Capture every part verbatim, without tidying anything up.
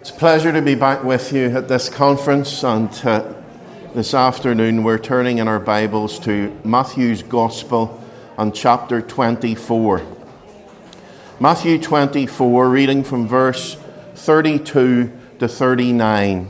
It's a pleasure to be back with you at this conference, and uh, this afternoon we're turning in our Bibles to Matthew's Gospel and chapter twenty-four. Matthew twenty-four, reading from verse thirty-two to thirty-nine.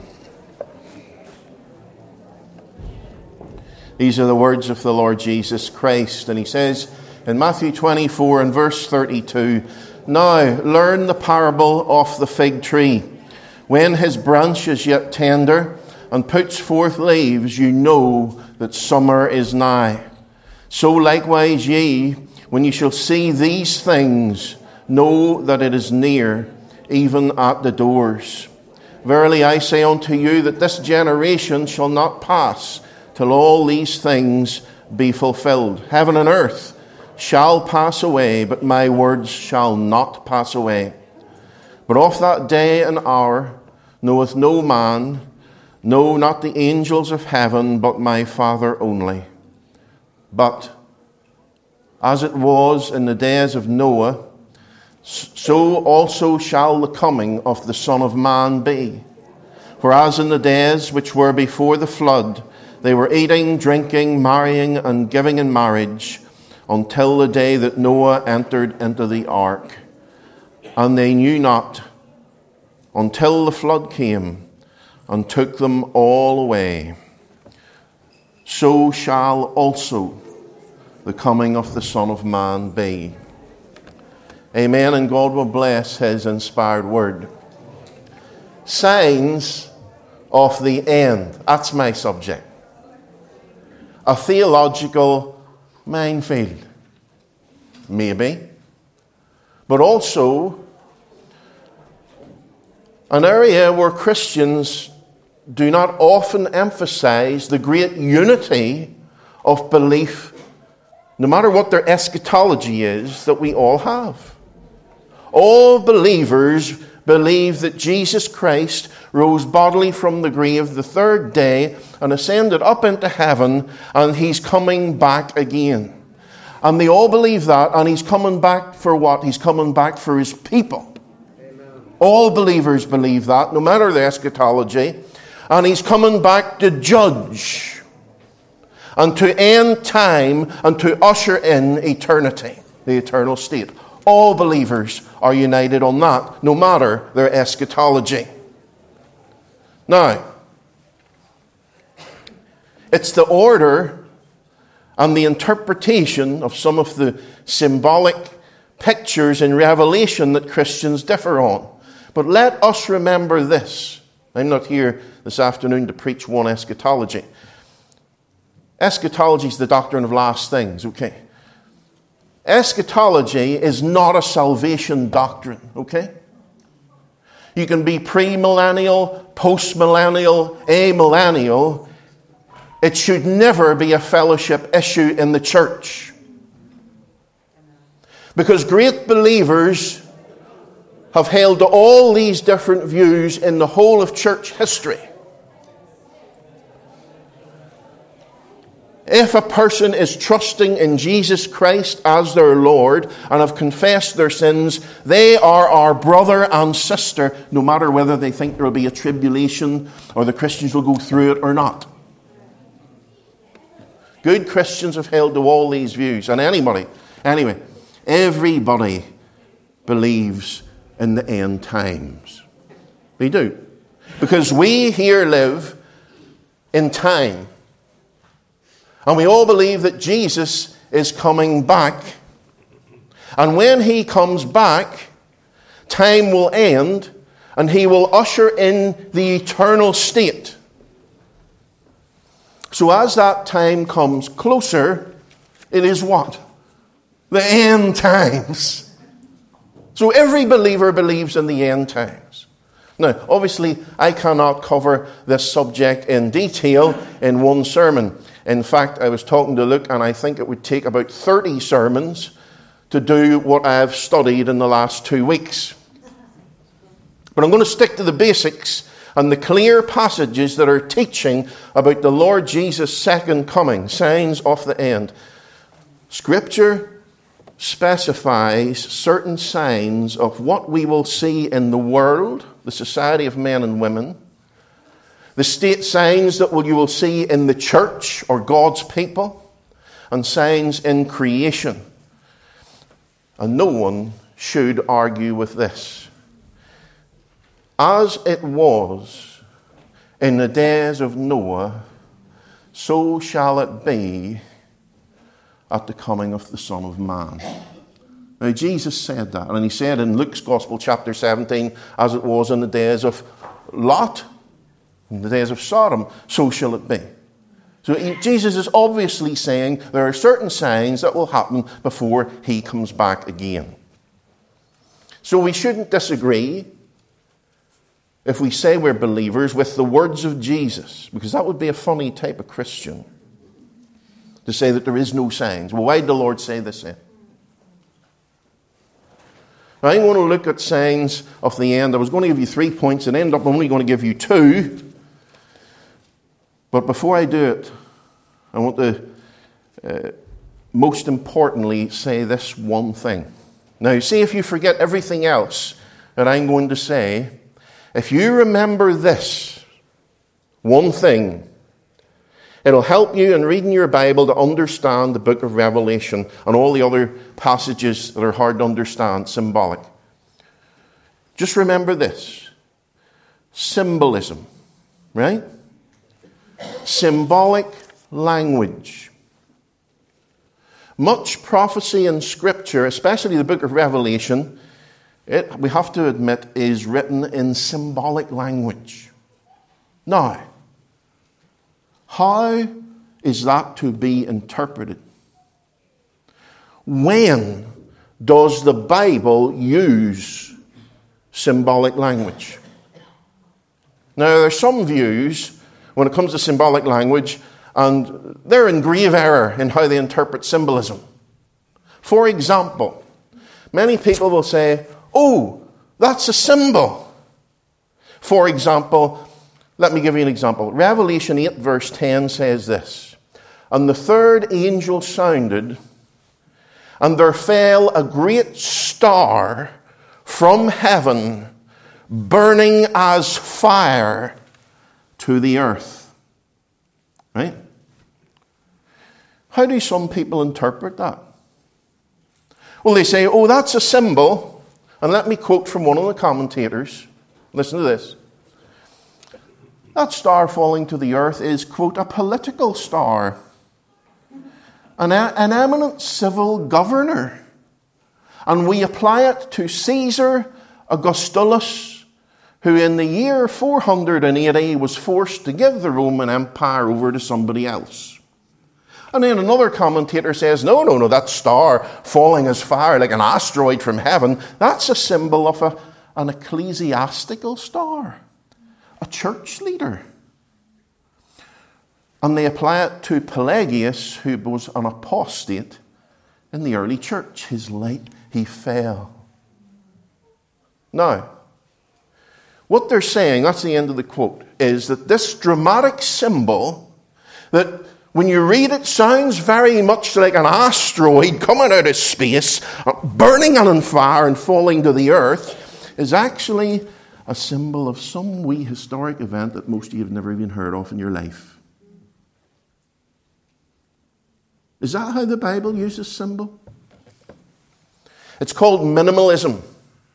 These are the words of the Lord Jesus Christ, and he says in Matthew twenty-four and verse thirty-two, "Now learn the parable of the fig tree. When his branch is yet tender and puts forth leaves, you know that summer is nigh. So likewise ye, when you shall see these things, know that it is near, even at the doors. Verily I say unto you that this generation shall not pass till all these things be fulfilled. Heaven and earth shall pass away, but my words shall not pass away. But of that day and hour knoweth no man, no, not the angels of heaven, but my Father only. But as it was in the days of Noah, so also shall the coming of the Son of Man be. For as in the days which were before the flood, they were eating, drinking, marrying, and giving in marriage, until the day that Noah entered into the ark. And they knew not, until the flood came and took them all away. So shall also the coming of the Son of Man be." Amen, and God will bless his inspired word. Signs of the end. That's my subject. A theological minefield. Maybe. But also an area where Christians do not often emphasize the great unity of belief, no matter what their eschatology is, that we all have. All believers believe that Jesus Christ rose bodily from the grave the third day and ascended up into heaven, and he's coming back again. And they all believe that, and he's coming back for what? He's coming back for his people. All believers believe that, no matter their eschatology. And he's coming back to judge and to end time and to usher in eternity, the eternal state. All believers are united on that, no matter their eschatology. Now, it's the order and the interpretation of some of the symbolic pictures in Revelation that Christians differ on. But let us remember this. I'm not here this afternoon to preach one eschatology. Eschatology is the doctrine of last things, okay? Eschatology is not a salvation doctrine, okay? You can be premillennial, postmillennial, amillennial. It should never be a fellowship issue in the church. Because great believers have held to all these different views in the whole of church history. If a person is trusting in Jesus Christ as their Lord and have confessed their sins, they are our brother and sister, no matter whether they think there will be a tribulation or the Christians will go through it or not. Good Christians have held to all these views. And anybody, anyway, everybody believes in the end times. They do. Because we here live in time. And we all believe that Jesus is coming back. And when he comes back, time will end and he will usher in the eternal state. So as that time comes closer, it is what? The end times. So every believer believes in the end times. Now, obviously, I cannot cover this subject in detail in one sermon. In fact, I was talking to Luke, and I think it would take about thirty sermons to do what I've studied in the last two weeks. But I'm going to stick to the basics and the clear passages that are teaching about the Lord Jesus' second coming, signs of the end. Scripture specifies certain signs of what we will see in the world the society of men and women, the state signs that you will see in the church or God's people, and signs in creation. And no one should argue with this. As it was in the days of Noah, so shall it be at the coming of the Son of Man. Now, Jesus said that, and he said in Luke's Gospel, chapter seventeen, as it was in the days of Lot, in the days of Sodom, so shall it be. So he, Jesus is obviously saying there are certain signs that will happen before he comes back again. So we shouldn't disagree, if we say we're believers, with the words of Jesus, because that would be a funny type of Christian, to say that there is no signs. Well, why did the Lord say this then? I'm going to look at signs of the end. I was going to give you three points and end up only going to give you two. But before I do it, I want to, uh, most importantly, say this one thing. Now, see if you forget everything else that I'm going to say. If you remember this one thing, it'll help you in reading your Bible to understand the book of Revelation and all the other passages that are hard to understand, symbolic. Just remember this. Symbolism, right? Symbolic language. Much prophecy in Scripture, especially the book of Revelation, it, we have to admit, is written in symbolic language. Now, how is that to be interpreted? When does the Bible use symbolic language? Now, there are some views when it comes to symbolic language, and they're in grave error in how they interpret symbolism. For example, many people will say, oh, that's a symbol. For example, let me give you an example. Revelation eight verse ten says this, and the third angel sounded, and there fell a great star from heaven, burning as fire to the earth. Right? How do some people interpret that? Well, they say, oh, that's a symbol. And let me quote from one of the commentators. Listen to this. That star falling to the earth is, quote, a political star. An, an eminent civil governor. And we apply it to Caesar Augustulus, who in the year four hundred eighty was forced to give the Roman Empire over to somebody else. And then another commentator says, no, no, no, that star falling as fire like an asteroid from heaven, that's a symbol of a, an ecclesiastical star, a church leader. And they apply it to Pelagius, who was an apostate in the early church. His light, he fell. Now, what they're saying, that's the end of the quote, is that this dramatic symbol, that when you read it, sounds very much like an asteroid coming out of space, burning on fire and falling to the earth, is actually a symbol of some wee historic event that most of you have never even heard of in your life. Is that how the Bible uses symbol? It's called minimalism.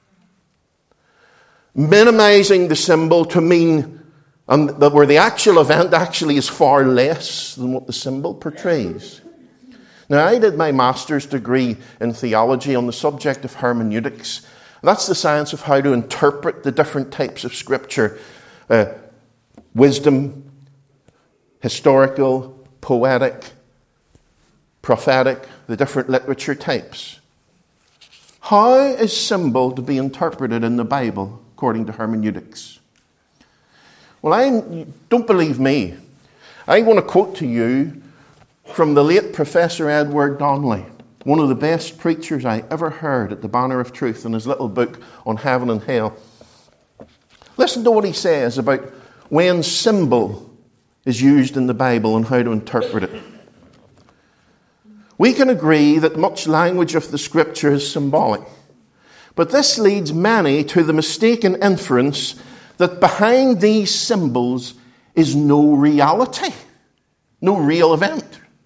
Minimizing the symbol to mean and that where the actual event actually is far less than what the symbol portrays. Now, I did my master's degree in theology on the subject of hermeneutics. That's the science of how to interpret the different types of Scripture. Uh, wisdom, historical, poetic, prophetic, the different literature types. How is symbol to be interpreted in the Bible according to hermeneutics? Well, I don't believe me. I want to quote to you from the late Professor Edward Donnelly, one of the best preachers I ever heard at the Banner of Truth, in his little book on heaven and hell. Listen to what he says about when symbol is used in the Bible and how to interpret it. We can agree that much language of the Scripture is symbolic. But this leads many to the mistaken inference that behind these symbols is no reality, no real event.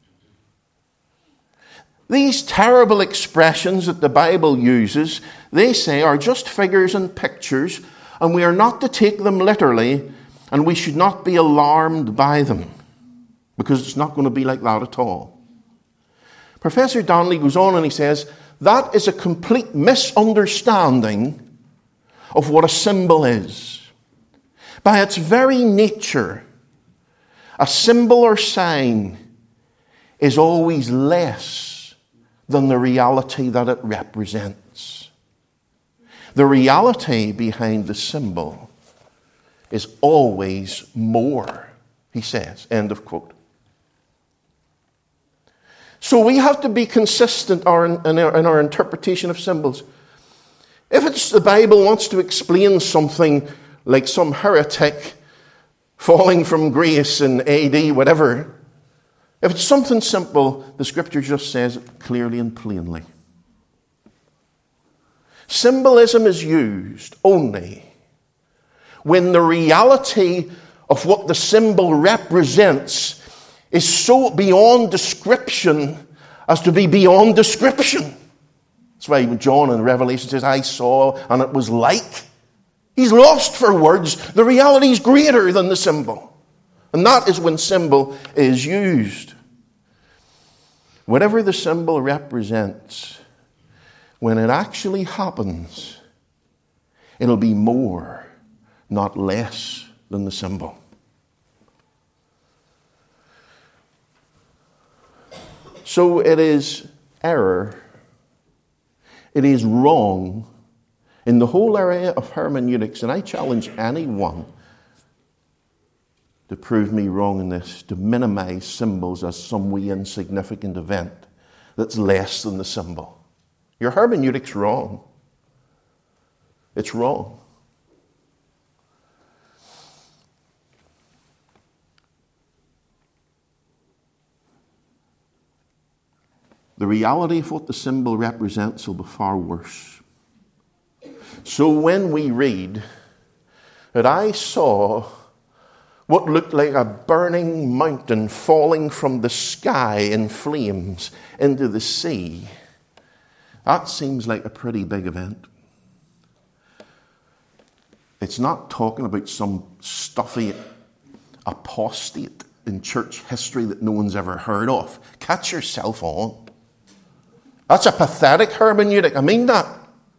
These terrible expressions that the Bible uses, they say, are just figures and pictures, and we are not to take them literally, and we should not be alarmed by them, because it's not going to be like that at all. Professor Donnelly goes on and he says, that is a complete misunderstanding of what a symbol is. By its very nature, a symbol or sign is always less than the reality that it represents. The reality behind the symbol is always more, he says. End of quote. So we have to be consistent in our, in our interpretation of symbols. If it's the Bible wants to explain something like some heretic falling from grace in A D, whatever, if it's something simple, the Scripture just says it clearly and plainly. Symbolism is used only when the reality of what the symbol represents is so beyond description as to be beyond description. That's why even John in Revelation says, I saw and it was like. He's lost for words. The reality is greater than the symbol. And that is when symbol is used. Whatever the symbol represents, when it actually happens, it'll be more, not less, than the symbol. So it is error, it is wrong in the whole area of hermeneutics, and I challenge anyone to prove me wrong in this, to minimize symbols as some wee insignificant event that's less than the symbol. Your hermeneutic's wrong. It's wrong. The reality of what the symbol represents will be far worse. So when we read that I saw what looked like a burning mountain falling from the sky in flames into the sea, that seems like a pretty big event. It's not talking about some stuffy apostate in church history that no one's ever heard of. Catch yourself on. That's a pathetic hermeneutic. I mean that.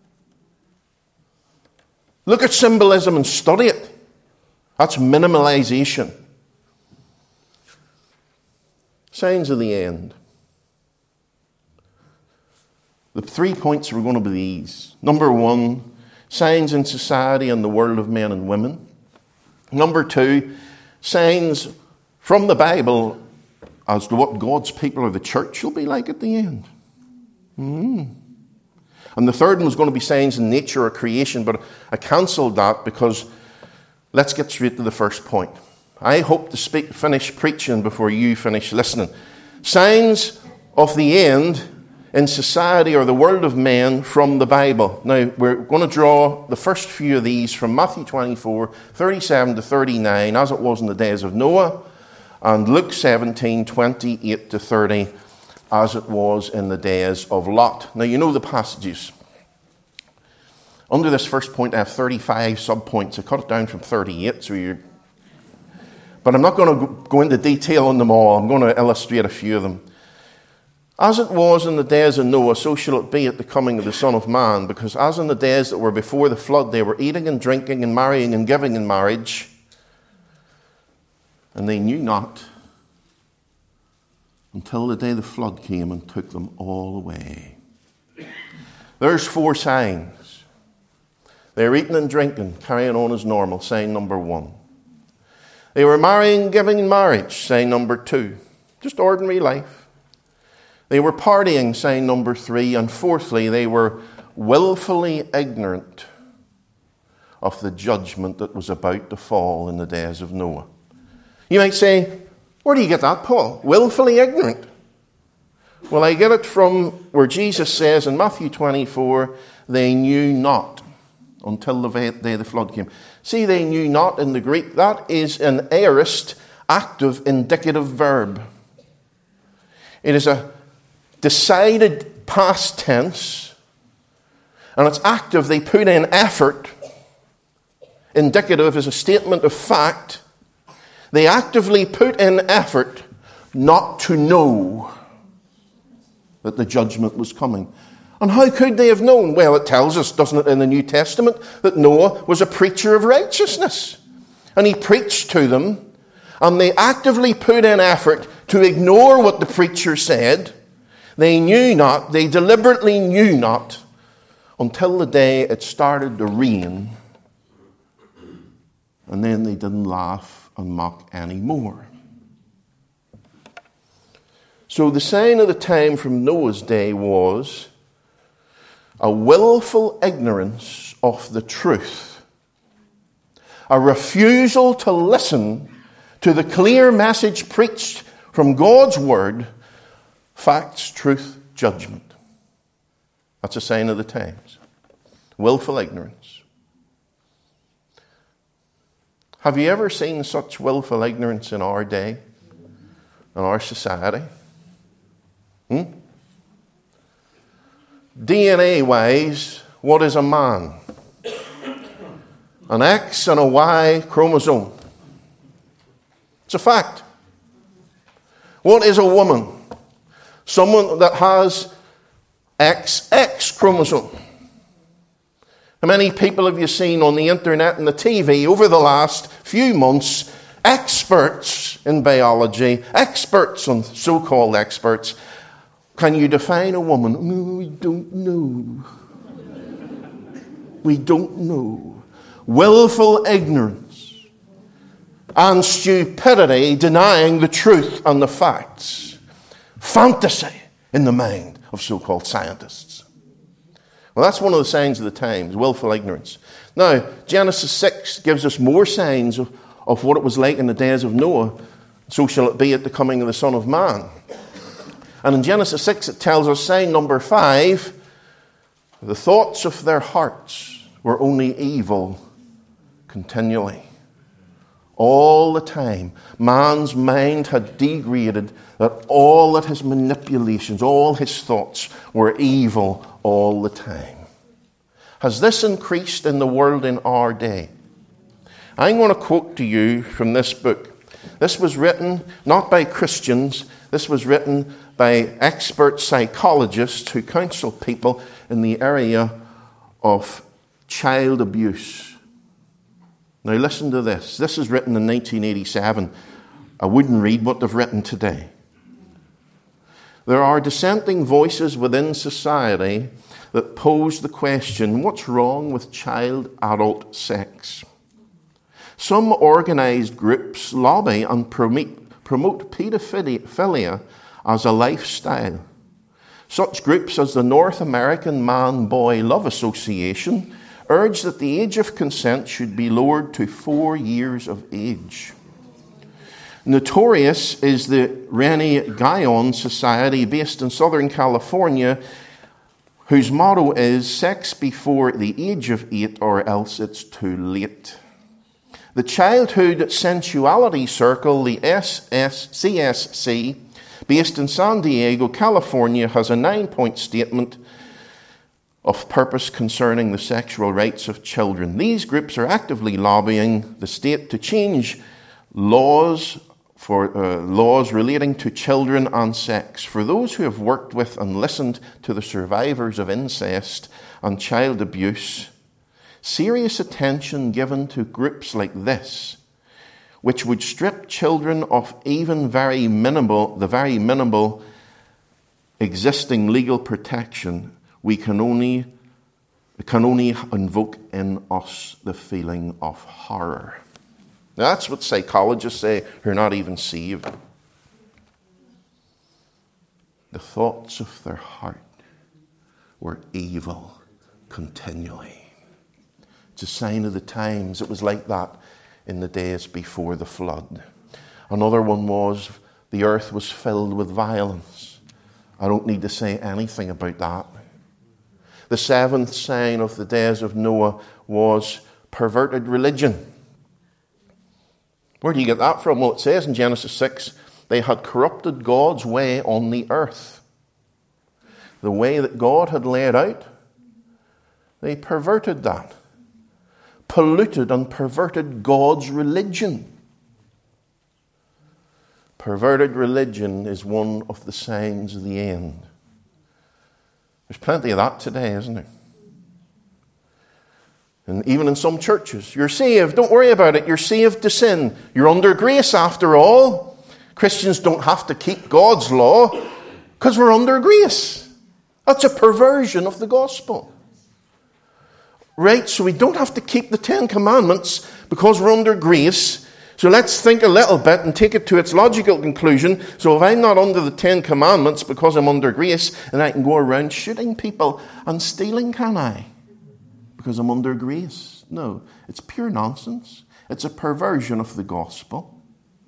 Look at symbolism and study it. That's minimalization. Signs of the end. The three points are going to be these. Number one, signs in society and the world of men and women. Number two, signs from the Bible as to what God's people or the church will be like at the end. Mm. And the third one was going to be signs in nature or creation, but I cancelled that because let's get straight to the first point. I hope to speak, finish preaching before you finish listening. Signs of the end in society or the world of men from the Bible. Now, we're going to draw the first few of these from Matthew twenty-four, thirty-seven to thirty-nine, as it was in the days of Noah, and Luke seventeen, twenty-eight to thirty, as it was in the days of Lot. Now, you know the passages. Under this first point, I have thirty-five subpoints. I cut it down from thirty-eight, so you're... But I'm not going to go into detail on them all. I'm going to illustrate a few of them. As it was in the days of Noah, so shall it be at the coming of the Son of Man, because as in the days that were before the flood, they were eating and drinking and marrying and giving in marriage, and they knew not, until the day the flood came and took them all away. There's four signs. They're eating and drinking, carrying on as normal, sign number one. They were marrying, giving in marriage, sign number two. Just ordinary life. They were partying, sign number three. And fourthly, they were willfully ignorant of the judgment that was about to fall in the days of Noah. You might say, where do you get that, Paul? Willfully ignorant. Well, I get it from where Jesus says in Matthew twenty-four, they knew not until the day the flood came. See, they knew not in the Greek, that is an aorist, active, indicative verb. It is a decided past tense, and it's active. They put in effort. Indicative is a statement of fact. They actively put in effort not to know that the judgment was coming. And how could they have known? Well, it tells us, doesn't it, in the New Testament, that Noah was a preacher of righteousness. And he preached to them, and they actively put in effort to ignore what the preacher said. They knew not, they deliberately knew not, until the day it started to rain. And then they didn't laugh and mock anymore. So the sign of the time from Noah's day was a willful ignorance of the truth, a refusal to listen to the clear message preached from God's word, facts, truth, judgment. That's a sign of the times. Willful ignorance. Have you ever seen such willful ignorance in our day, in our society? Hmm? D N A-wise, what is a man? An X and a Y chromosome. It's a fact. What is a woman? Someone that has X X chromosome. How many people have you seen on the internet and the T V over the last few months, experts in biology, experts on so-called experts? Can you define a woman? No, we don't know. We don't know. Willful ignorance and stupidity denying the truth and the facts. Fantasy in the mind of so-called scientists. Well, that's one of the signs of the times, willful ignorance. Now, Genesis six gives us more signs of, of what it was like in the days of Noah. So shall it be at the coming of the Son of Man. And in Genesis six it tells us, sign number five, the thoughts of their hearts were only evil continually. All the time, man's mind had degraded that all of his manipulations, all his thoughts were evil all the time. Has this increased in the world in our day? I'm going to quote to you from this book. This was written not by Christians. This was written by expert psychologists who counsel people in the area of child abuse. Now listen to this. This is written in nineteen eighty-seven. I wouldn't read what they've written today. There are dissenting voices within society that pose the question, what's wrong with child-adult sex? Some organized groups lobby and promote, promote pedophilia as a lifestyle. Such groups as the North American Man-Boy Love Association urge that the age of consent should be lowered to four years of age. Notorious is the Rene Guyon Society based in Southern California, whose motto is sex before the age of eight or else it's too late. The Childhood Sensuality Circle, the C S C, based in San Diego, California, has a nine-point statement of purpose concerning the sexual rights of children. These groups are actively lobbying the state to change laws for uh, laws relating to children and sex. For those who have worked with and listened to the survivors of incest and child abuse, serious attention given to groups like this, which would strip children of even very minimal, the very minimal existing legal protection, we can only, can only invoke in us the feeling of horror. Now, that's what psychologists say who are not even saved. The thoughts of their heart were evil continually. It's a sign of the times. It was like that in the days before the flood. Another one was the earth was filled with violence I don't need to say anything about that. The seventh sign of the days of Noah was perverted religion. Where do you get that from? Well, it says in Genesis six, they had corrupted God's way on the earth. The way that God had laid out, they perverted that. Polluted and perverted God's religion. Perverted religion is one of the signs of the end. There's plenty of that today, isn't there? And even in some churches, you're saved, don't worry about it, you're saved to sin. You're under grace after all. Christians don't have to keep God's law because we're under grace. That's a perversion of the gospel. Right, so we don't have to keep the Ten Commandments because we're under grace. So let's think a little bit and take it to its logical conclusion. So if I'm not under the Ten Commandments because I'm under grace, then I can go around shooting people and stealing, can I? Because I'm under grace. No, it's pure nonsense. It's a perversion of the gospel.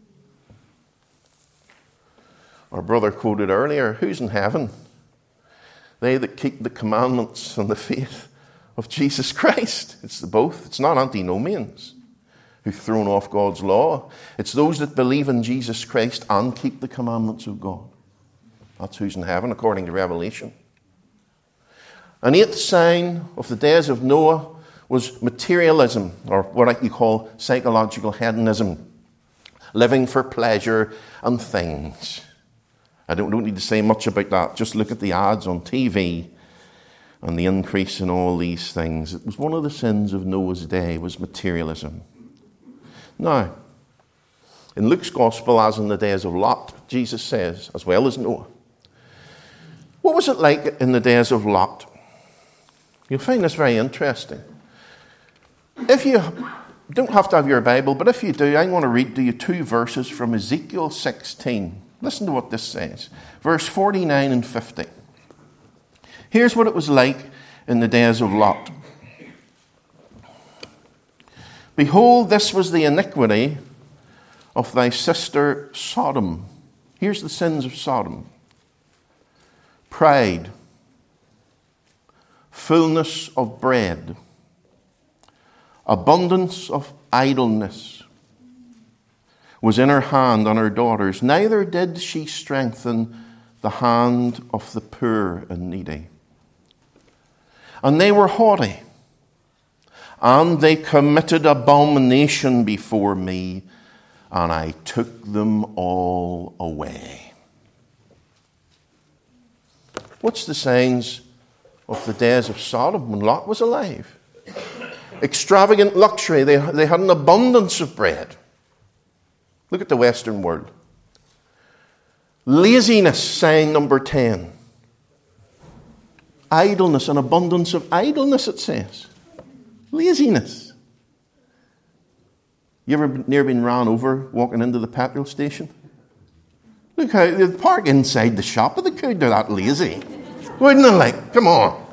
Our brother quoted earlier, who's in heaven? They that keep the commandments and the faith of Jesus Christ. It's the both. It's not antinomians who've thrown off God's law. It's those that believe in Jesus Christ and keep the commandments of God. That's who's in heaven, according to Revelation. An eighth sign of the days of Noah was materialism, or what you call psychological hedonism. Living for pleasure and things. I don't, don't need to say much about that. Just look at the ads on T V and the increase in all these things. It was one of the sins of Noah's day, was materialism. Now, in Luke's Gospel, as in the days of Lot, Jesus says, as well as Noah, what was it like in the days of Lot? You'll find this very interesting. If you don't have to have your Bible, but if you do, I'm going to read to you two verses from Ezekiel sixteen. Listen to what this says. Verse forty-nine and fifty. Here's what it was like in the days of Lot. Behold, this was the iniquity of thy sister Sodom. Here's the sins of Sodom. Pride, fullness of bread, abundance of idleness was in her hand on her daughters. Neither did she strengthen the hand of the poor and needy. And they were haughty, and they committed abomination before me, and I took them all away. What's the signs of the days of Sodom when Lot was alive? Extravagant luxury. They, they had an abundance of bread. Look at the Western world. Laziness, sign number ten. Idleness, an abundance of idleness, it says. Laziness. You ever near been ran over walking into the petrol station? Look how they park inside the shop, but they could do that lazy. Wouldn't they like? Come on.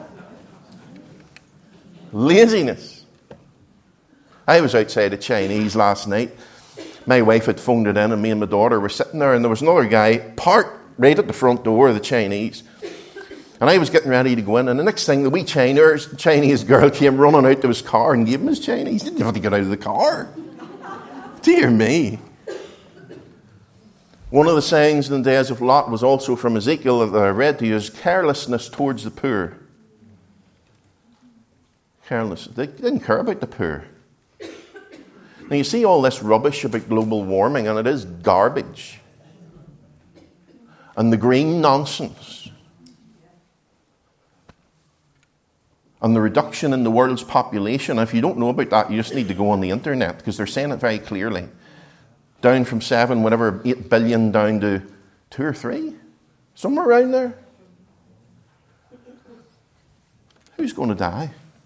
Laziness. I was outside a Chinese last night. My wife had phoned it in and me and my daughter were sitting there and there was another guy parked right at the front door of the Chinese. And I was getting ready to go in, and the next thing, the wee Chinese, Chinese girl came running out to his car and gave him his Chinese. He didn't have to get out of the car. Dear me. One of the signs in the days of Lot was also from Ezekiel that I read to you, is carelessness towards the poor. Careless. They didn't care about the poor. Now you see all this rubbish about global warming, and it is garbage. And the green nonsense. And the reduction in the world's population. If you don't know about that, you just need to go on the internet, because they're saying it very clearly. Down from seven, whatever, eight billion down to two or three. Somewhere around there. Who's going to die?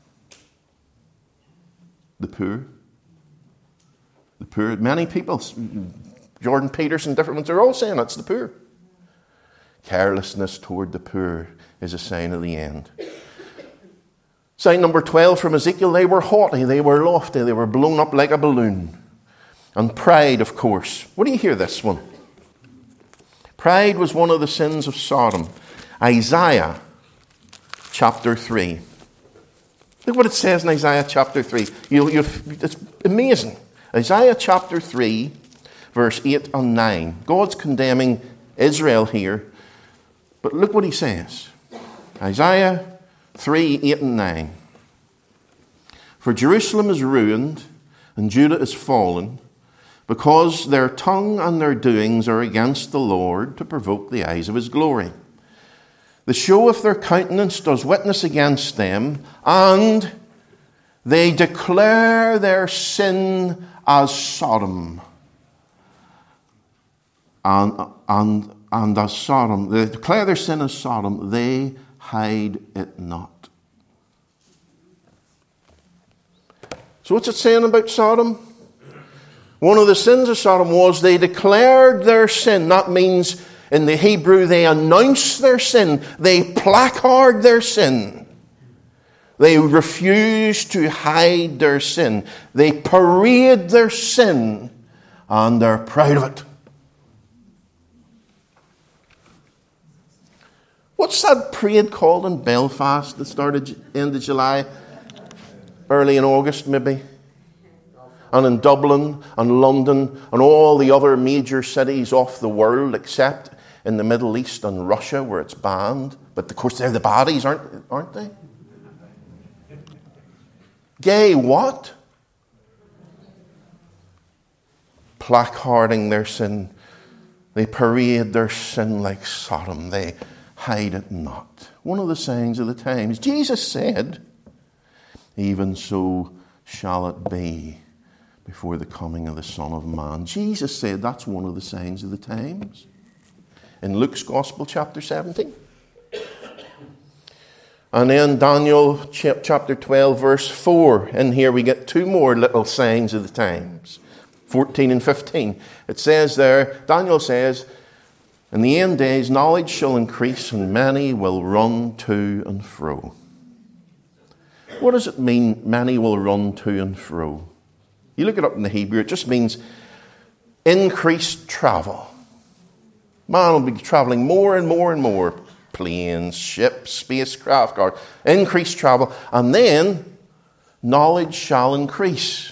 The poor. The poor. Many people, Jordan Peterson, different ones, are all saying it's the poor. Carelessness toward the poor is a sign of the end. Sign number twelve from Ezekiel, they were haughty, they were lofty, they were blown up like a balloon. And pride, of course. What do you hear this one? Pride was one of the sins of Sodom. Isaiah chapter three. Look what it says in Isaiah chapter three. You'll, you'll, it's amazing. Isaiah chapter three, verse eight and nine. God's condemning Israel here. But look what he says. Isaiah three, eight and nine. For Jerusalem is ruined, and Judah is fallen, because their tongue and their doings are against the Lord, to provoke the eyes of his glory. The show of their countenance does witness against them, and they declare their sin as Sodom. And, and, and as Sodom, they declare their sin as Sodom, they hide it not. So what's it saying about Sodom? One of the sins of Sodom was they declared their sin. That means in the Hebrew they announced their sin. They placard their sin. They refuse to hide their sin. They parade their sin, and they're proud of it. What's that parade called in Belfast that started end of July? Early in August, maybe. And in Dublin and London and all the other major cities of the world, except in the Middle East and Russia, where it's banned. But of course, they're the baddies, aren't, aren't they? Gay what? Placarding their sin. They parade their sin like Sodom. They hide it not. One of the signs of the times. Jesus said, even so shall it be before the coming of the Son of Man. Jesus said that's one of the signs of the times. In Luke's Gospel, chapter seventeen. And then Daniel chapter twelve, verse four. And here we get two more little signs of the times. fourteen and fifteen. It says there, Daniel says, in the end days knowledge shall increase, and many will run to and fro. What does it mean, many will run to and fro? You look it up in the Hebrew, it just means increased travel. Man will be traveling more and more and more. Planes, ships, spacecraft, or increased travel. And then, knowledge shall increase.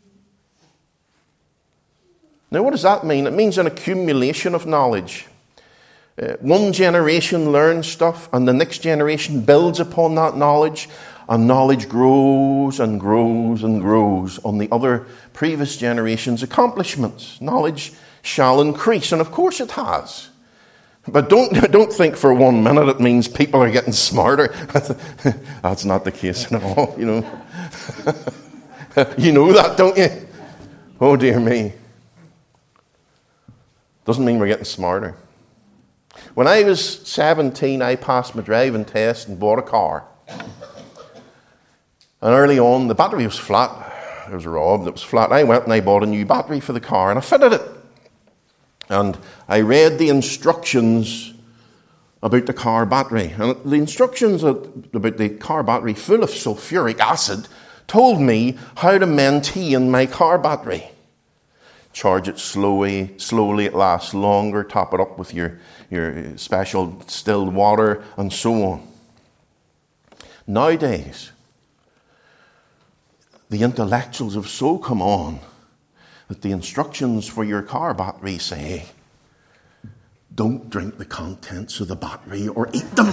Now, what does that mean? It means an accumulation of knowledge. Uh, one generation learns stuff, and the next generation builds upon that knowledge. And knowledge grows and grows and grows on the other previous generation's accomplishments. Knowledge shall increase, and of course it has. But don't, don't think for one minute it means people are getting smarter. That's not the case at all, you know. You know that, don't you? Oh, dear me. Doesn't mean we're getting smarter. When I was seventeen, I passed my driving test and bought a car. And early on, the battery was flat. It was robbed. It was flat. I went and I bought a new battery for the car, and I fitted it. And I read the instructions about the car battery. And the instructions about the car battery, full of sulfuric acid, told me how to maintain my car battery. Charge it slowly, slowly, it lasts longer. Top it up with your, your special distilled water, and so on. Nowadays, the intellectuals have so come on that the instructions for your car battery say, don't drink the contents of the battery or eat them.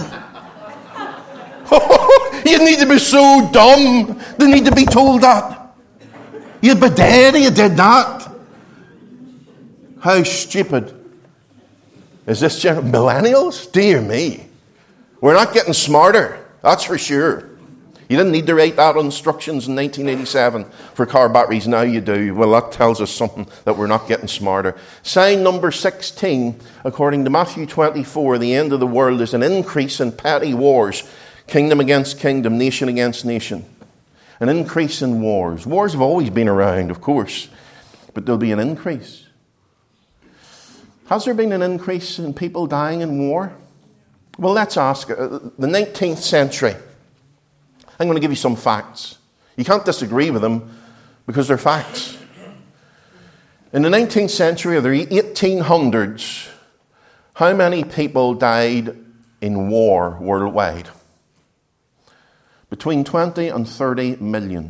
You need to be so dumb. They need to be told that. You'd be dead if you did that. How stupid is this generation? Millennials? Dear me. We're not getting smarter, that's for sure. You didn't need to write that instructions in nineteen eighty-seven for car batteries. Now you do. Well, that tells us something, that we're not getting smarter. Sign number sixteen, according to Matthew twenty-four, the end of the world is an increase in petty wars. Kingdom against kingdom, nation against nation. An increase in wars. Wars have always been around, of course. But there'll be an increase. Has there been an increase in people dying in war? Well, let's ask. Uh, the nineteenth century. I'm going to give you some facts. You can't disagree with them because they're facts. In the nineteenth century or the eighteen hundreds, how many people died in war worldwide. Between twenty and thirty million.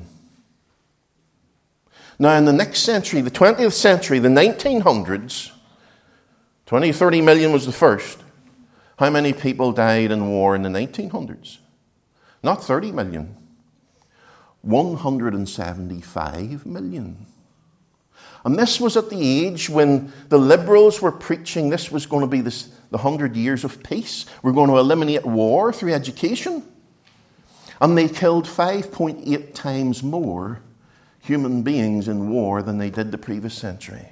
Now in the next century, the twentieth century, the nineteen hundreds, twenty to thirty million was the first. How many people died in war in the nineteen hundreds? Not thirty million. one hundred seventy-five million. And this was at the age when the liberals were preaching this was going to be this, the hundred years of peace. We're going to eliminate war through education. And they killed five point eight times more human beings in war than they did the previous century.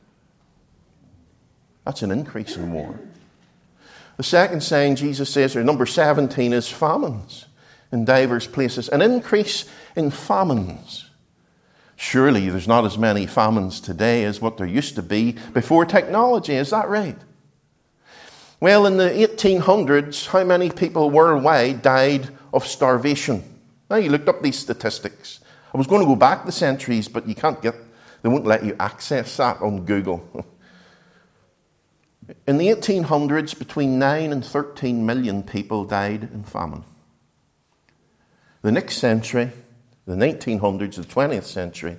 That's an increase in war. The second sign Jesus says, or number seventeen, is famines in divers places. An increase in famines. Surely there's not as many famines today as what there used to be before technology. Is that right? Well, in the eighteen hundreds, how many people worldwide died of starvation? Now, you looked up these statistics. I was going to go back the centuries, but you can't get, they won't let you access that on Google. In the eighteen hundreds, between nine and thirteen million people died in famine. The next century, the nineteen hundreds, the twentieth century,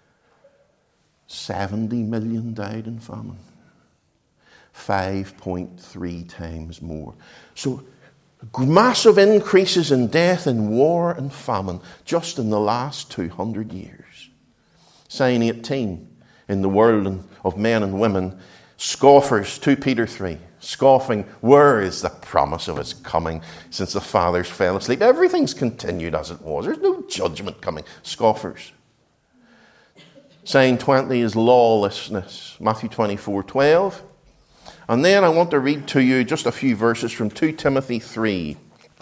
seventy million died in famine. five point three times more. So, massive increases in death in war and famine just in the last two hundred years. Sign eighteen, in the world of men and women, scoffers, Second Peter three, scoffing, where is the promise of his coming since the fathers fell asleep? Everything's continued as it was. There's no judgment coming. Scoffers. Sign twenty is lawlessness, Matthew twenty-four twelve. And then I want to read to you just a few verses from Second Timothy three.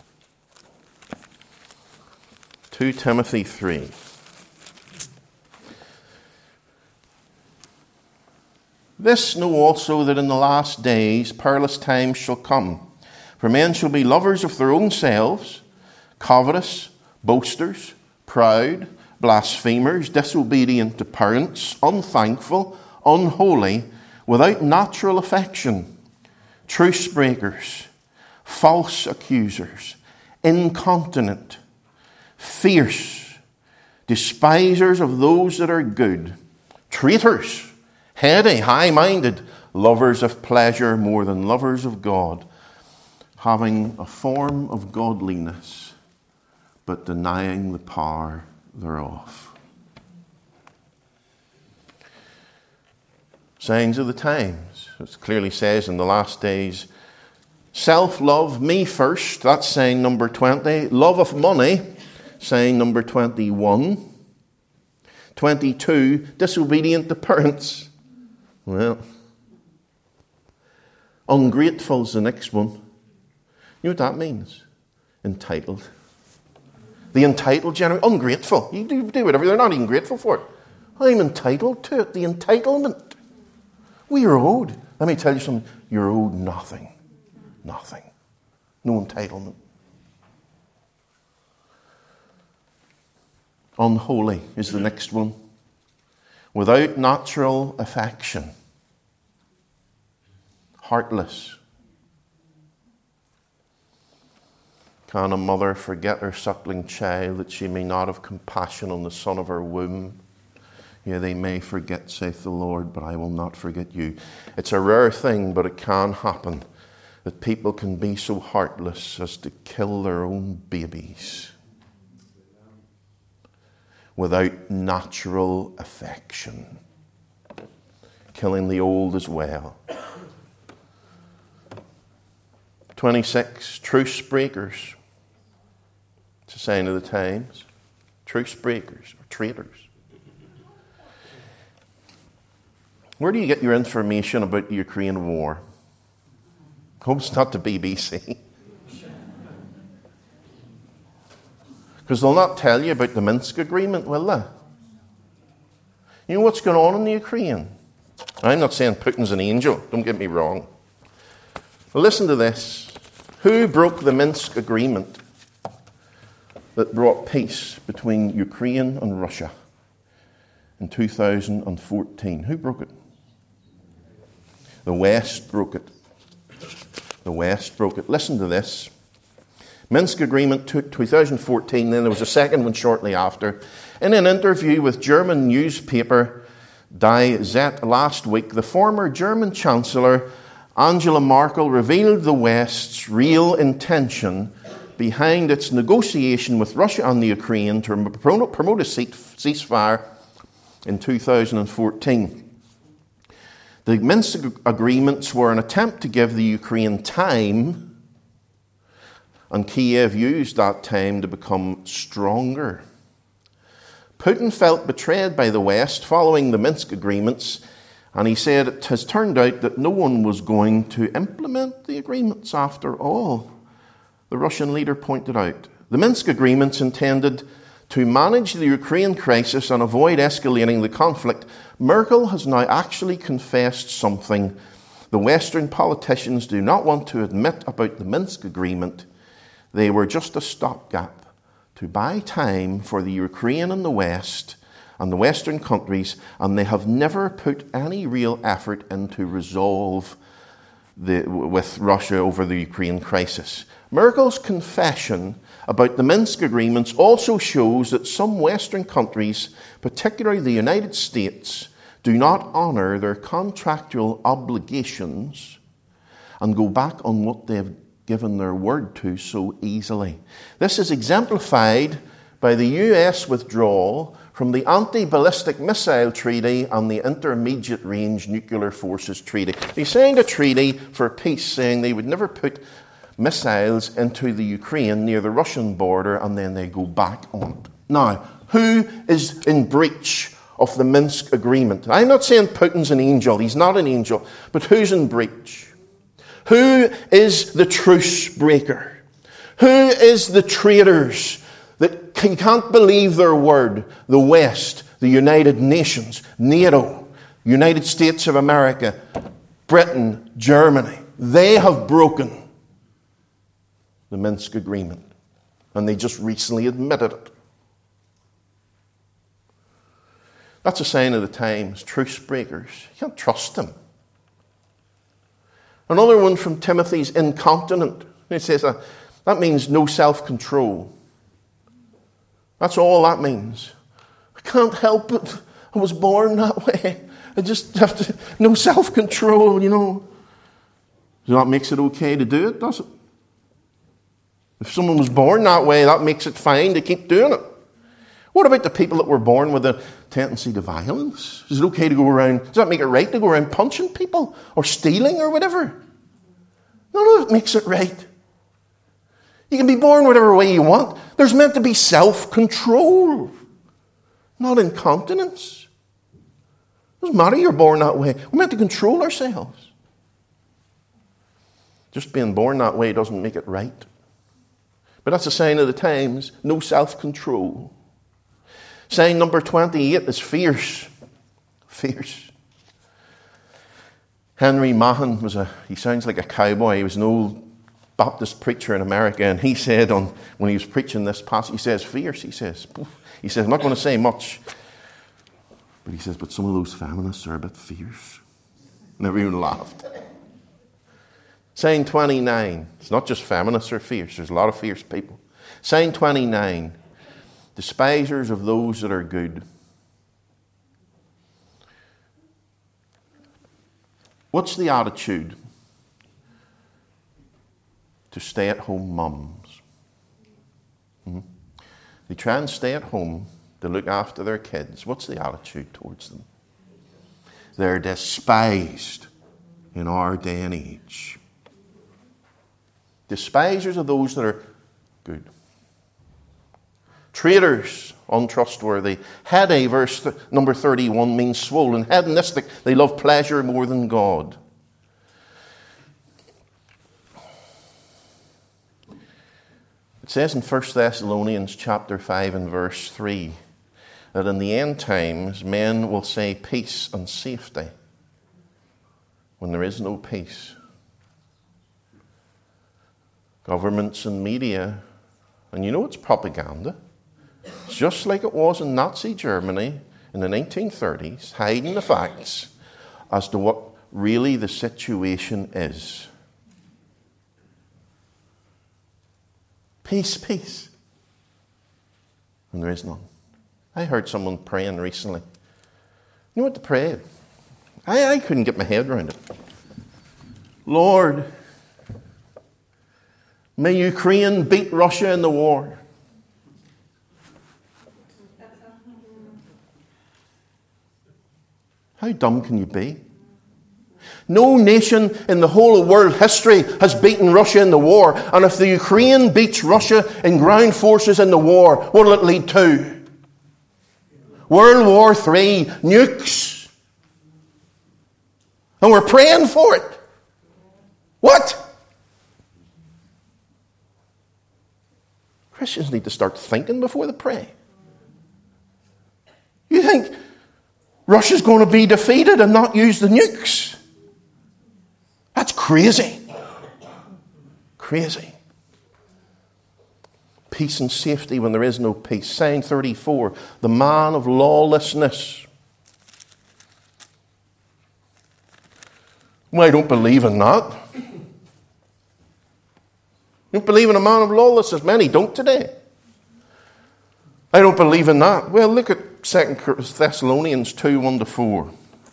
Second Timothy three. This know also that in the last days perilous times shall come. For men shall be lovers of their own selves, covetous, boasters, proud, blasphemers, disobedient to parents, unthankful, unholy, without natural affection, truce breakers, false accusers, incontinent, fierce, despisers of those that are good, traitors, heady, high-minded, lovers of pleasure more than lovers of God, having a form of godliness, but denying the power thereof. Signs of the times. It clearly says in the last days, self-love, me first, that's sign number twenty. Love of money, sign number twenty-one. twenty-two, disobedient to parents. Well, ungrateful is the next one. You know what that means? Entitled. The entitled generation. Ungrateful. You do, do whatever. They're not even grateful for it. I'm entitled to it. The entitlement. We are owed. Let me tell you something. You're owed nothing. Nothing. No entitlement. Unholy is the next one. Without natural affection. Heartless. Can a mother forget her suckling child that she may not have compassion on the son of her womb? Yeah, they may forget, saith the Lord, but I will not forget you. It's a rare thing, but it can happen that people can be so heartless as to kill their own babies without natural affection. Killing the old as well. twenty-six, truce breakers. It's a sign of the times. Truce breakers or traitors. Where do you get your information about the Ukraine war? Hope it's not the B B C. Because they'll not tell you about the Minsk agreement, will they? You know what's going on in the Ukraine? I'm not saying Putin's an angel, don't get me wrong. Well, listen to this. Who broke the Minsk agreement that brought peace between Ukraine and Russia in two thousand fourteen? Who broke it? The West broke it. The West broke it. Listen to this. Minsk Agreement took two thousand fourteen, then there was a second one shortly after. In an interview with German newspaper Die Zeit last week, the former German Chancellor Angela Merkel revealed the West's real intention behind its negotiation with Russia and the Ukraine to promote a ceasefire in two thousand fourteen. The Minsk agreements were an attempt to give the Ukraine time, and Kiev used that time to become stronger. Putin felt betrayed by the West following the Minsk agreements, and he said it has turned out that no one was going to implement the agreements after all. The Russian leader pointed out the Minsk agreements intended to manage the Ukraine crisis and avoid escalating the conflict. Merkel has now actually confessed something the Western politicians do not want to admit about the Minsk agreement. They were just a stopgap to buy time for the Ukraine and the West and the Western countries, and they have never put any real effort into resolve the, with Russia over the Ukraine crisis. Merkel's confession about the Minsk agreements also shows that some Western countries, particularly the United States, do not honour their contractual obligations and go back on what they've given their word to so easily. This is exemplified by the U S withdrawal from the Anti-Ballistic Missile Treaty and the Intermediate Range Nuclear Forces Treaty. They signed a treaty for peace saying they would never put missiles into the Ukraine near the Russian border, and then they go back on it. Now, who is in breach of the Minsk agreement? I'm not saying Putin's an angel. He's not an angel. But who's in breach? Who is the truce breaker? Who is the traitors that can't believe their word? The West, the United Nations, NATO, United States of America, Britain, Germany. They have broken the Minsk agreement, and they just recently admitted it. That's a sign of the times. Truce breakers. You can't trust them. Another one from Timothy's incontinent. He says uh, that means no self-control. That's all that means. I can't help it. I was born that way. I just have to, no self-control, you know. So that makes it okay to do it, does it? If someone was born that way, that makes it fine to keep doing it. What about the people that were born with a tendency to violence? Is it okay to go around, does that make it right to go around punching people or stealing or whatever? None of it makes it right. You can be born whatever way you want. There's meant to be self-control, not incontinence. It doesn't matter you're born that way. We're meant to control ourselves. Just being born that way doesn't make it right. But that's a sign of the times. No self-control. Sign number twenty-eight is fierce. Fierce. Henry Mahan was a, he sounds like a cowboy. He was an old Baptist preacher in America, and he said on when he was preaching this passage, he says, fierce, he says. He says, I'm not going to say much. But he says, but some of those feminists are a bit fierce. Never even laughed. Sign twenty-nine. It's not just feminists are fierce. There's a lot of fierce people. Sign twenty-nine. Despisers of those that are good. What's the attitude to stay-at-home mums? Hmm? They try and stay at home to look after their kids. What's the attitude towards them? They're despised in our day and age. Despisers of those that are good. Traitors, untrustworthy. Heady, verse th- number thirty-one, means swollen. Hedonistic, they love pleasure more than God. It says in First Thessalonians chapter five and verse three that in the end times men will say peace and safety when there is no peace. Governments and media, and you know it's propaganda. It's just like it was in Nazi Germany in the nineteen thirties, hiding the facts as to what really the situation is. Peace, peace. And there is none. I heard someone praying recently. You know what they prayed? I, I couldn't get my head around it. Lord, may Ukraine beat Russia in the war. How dumb can you be? No nation in the whole of world history has beaten Russia in the war. And if the Ukraine beats Russia in ground forces in the war, what will it lead to? World War Three, nukes. And we're praying for it. What? Christians need to start thinking before they pray. You think Russia's going to be defeated and not use the nukes? That's crazy. Crazy. Peace and safety when there is no peace. Sign thirty-four, the man of lawlessness. Well, I don't believe in that. You don't believe in a man of lawlessness? Many don't today. I don't believe in that. Well, look at Second Thessalonians two, one to four.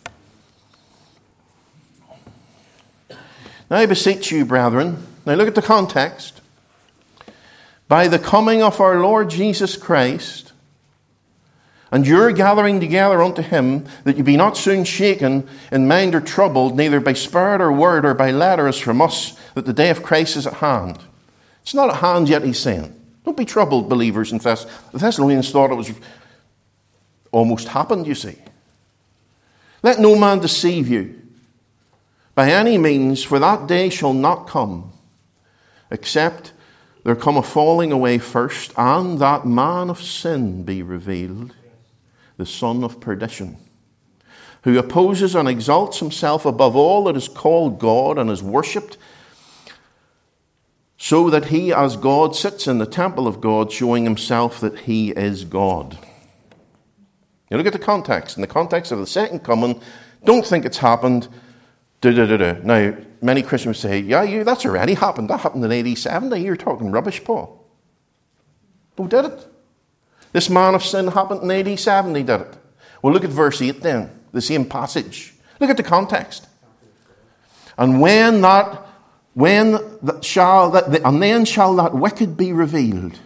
Now I beseech you, brethren, now look at the context. By the coming of our Lord Jesus Christ, and your gathering together unto him, that you be not soon shaken in mind or troubled, neither by spirit or word or by letter as from us, that the day of Christ is at hand. It's not at hand yet, he's saying. Don't be troubled, believers in Thess- the Thessalonians thought it was almost happened, you see. Let no man deceive you by any means, for that day shall not come, except there come a falling away first, and that man of sin be revealed, the son of perdition, who opposes and exalts himself above all that is called God and is worshipped, so that he as God sits in the temple of God, showing himself that he is God. You look at the context. In the context of the second coming, don't think it's happened. Da, da, da, da. Now, many Christians say, yeah, you, that's already happened. That happened in A D seventy. You're talking rubbish, Paul. Who did it? This man of sin happened in A D seventy, did it? Well, look at verse eight then, the same passage. Look at the context. And when that, when that shall that, and then shall that wicked be revealed,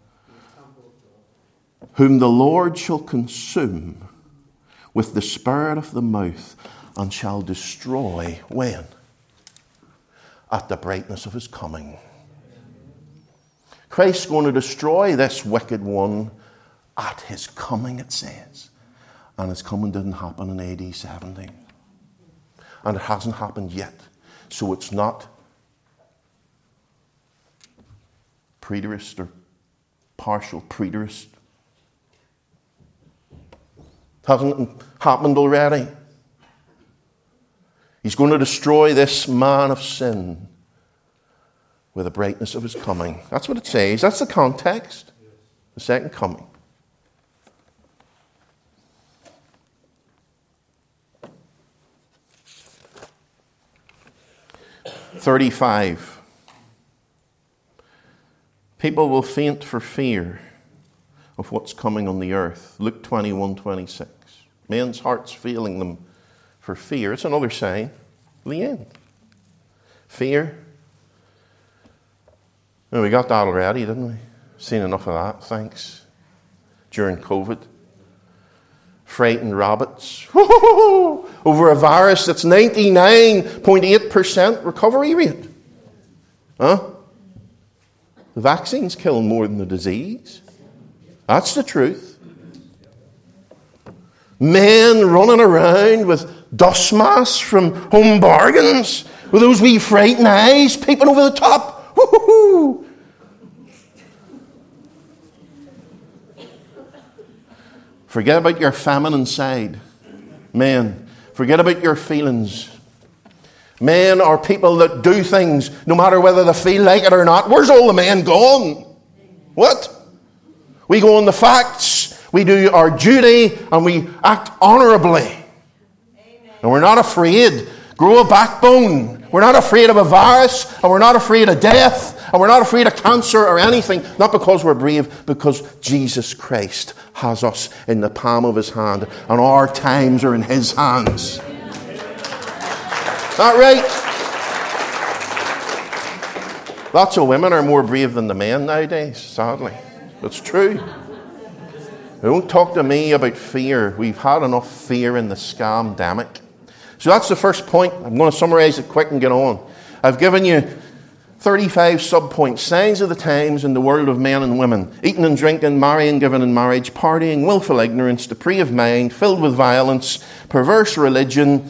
whom the Lord shall consume with the spirit of the mouth, and shall destroy, when? At the brightness of his coming. Christ's going to destroy this wicked one at his coming, it says. And his coming didn't happen in A D seventy. And it hasn't happened yet. So it's not preterist or partial preterist. It hasn't happened already. He's going to destroy this man of sin with the brightness of his coming. That's what it says. That's the context. The second coming. thirty-five. People will faint for fear of what's coming on the earth. Luke twenty-one, twenty-six. Men's hearts failing them for fear. It's another sign of the end. Fear. Well, we got that already, didn't we? Seen enough of that, thanks. During COVID. Frightened rabbits. Over a virus that's ninety-nine point eight percent recovery rate. Huh? The vaccines kill more than the disease. That's the truth. Men running around with dust masks from Home Bargains, with those wee frightened eyes peeping over the top. Woo-hoo-hoo. Forget about your feminine side. Men, forget about your feelings. Men are people that do things no matter whether they feel like it or not. Where's all the men gone? What? We go on the facts. We do our duty and we act honourably. Amen. And we're not afraid grow a backbone. We're not afraid of a virus, and we're not afraid of death, and we're not afraid of cancer or anything. Not because we're brave, because Jesus Christ has us in the palm of his hand, and our times are in his hands. Is that right? Lots of women are more brave than the men nowadays, sadly. It's true. Don't talk to me about fear. We've had enough fear in the scam-damic. So that's the first point. I'm going to summarize it quick and get on. I've given you thirty-five sub-points. Signs of the times in the world of men and women. Eating and drinking, marrying, giving in marriage, partying, willful ignorance, depraved mind, filled with violence, perverse religion,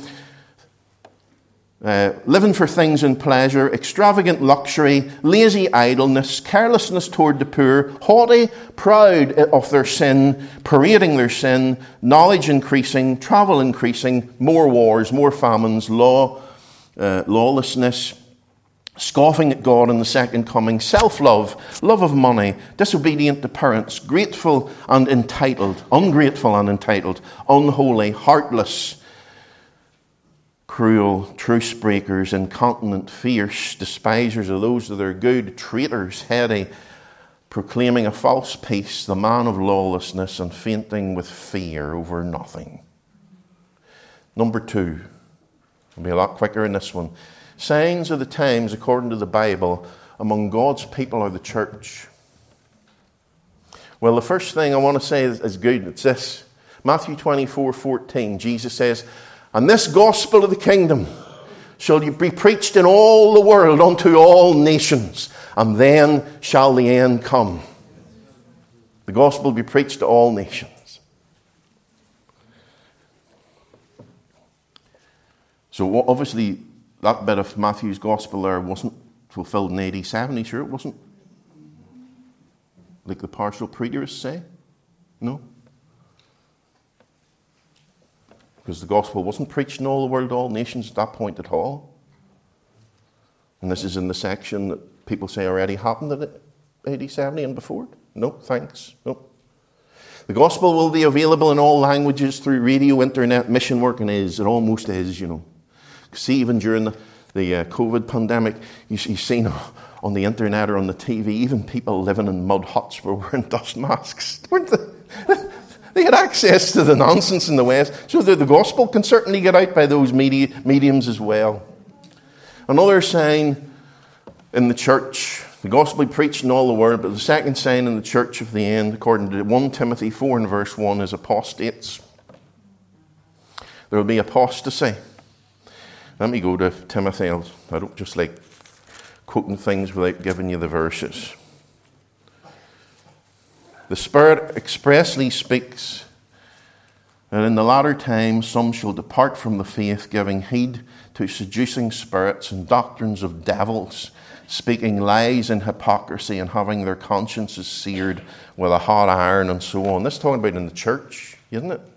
Uh, living for things in pleasure, extravagant luxury, lazy idleness, carelessness toward the poor, haughty, proud of their sin, parading their sin, knowledge increasing, travel increasing, more wars, more famines, law, uh, lawlessness, scoffing at God in the second coming, self-love, love of money, disobedient to parents, grateful and entitled, ungrateful and entitled, unholy, heartless, cruel, truce breakers, incontinent, fierce, despisers of those that are good, traitors, heady, proclaiming a false peace, the man of lawlessness, and fainting with fear over nothing. Number two, I'll be a lot quicker in this one. Signs of the times, according to the Bible, among God's people are the church. Well, the first thing I want to say is, is good. It's this. Matthew twenty-four fourteen, Jesus says, "And this gospel of the kingdom shall be preached in all the world unto all nations, and then shall the end come." The gospel will be preached to all nations. So obviously that bit of Matthew's gospel there wasn't fulfilled in A D seventy, sure it wasn't. Like the partial preterists say. No. Because the gospel wasn't preached in all the world, all nations at that point at all. And this is in the section that people say already happened at A D seventy and before. No, thanks. No. The gospel will be available in all languages through radio, internet, mission work, and is. It almost is, you know. See, even during the, the uh, COVID pandemic, you, you've seen on the internet or on the T V, even people living in mud huts were wearing dust masks. Weren't they? They had access to the nonsense in the West, so that the gospel can certainly get out by those media, mediums as well. Another sign in the church, the gospel preached in all the world, but the second sign in the church of the end, according to First Timothy four and verse one, is apostates. There will be apostasy. Let me go to Timothy. I don't just like quoting things without giving you the verses. The Spirit expressly speaks that in the latter times some shall depart from the faith, giving heed to seducing spirits and doctrines of devils, speaking lies and hypocrisy, and having their consciences seared with a hot iron, and so on. This is talking about in the church, isn't it?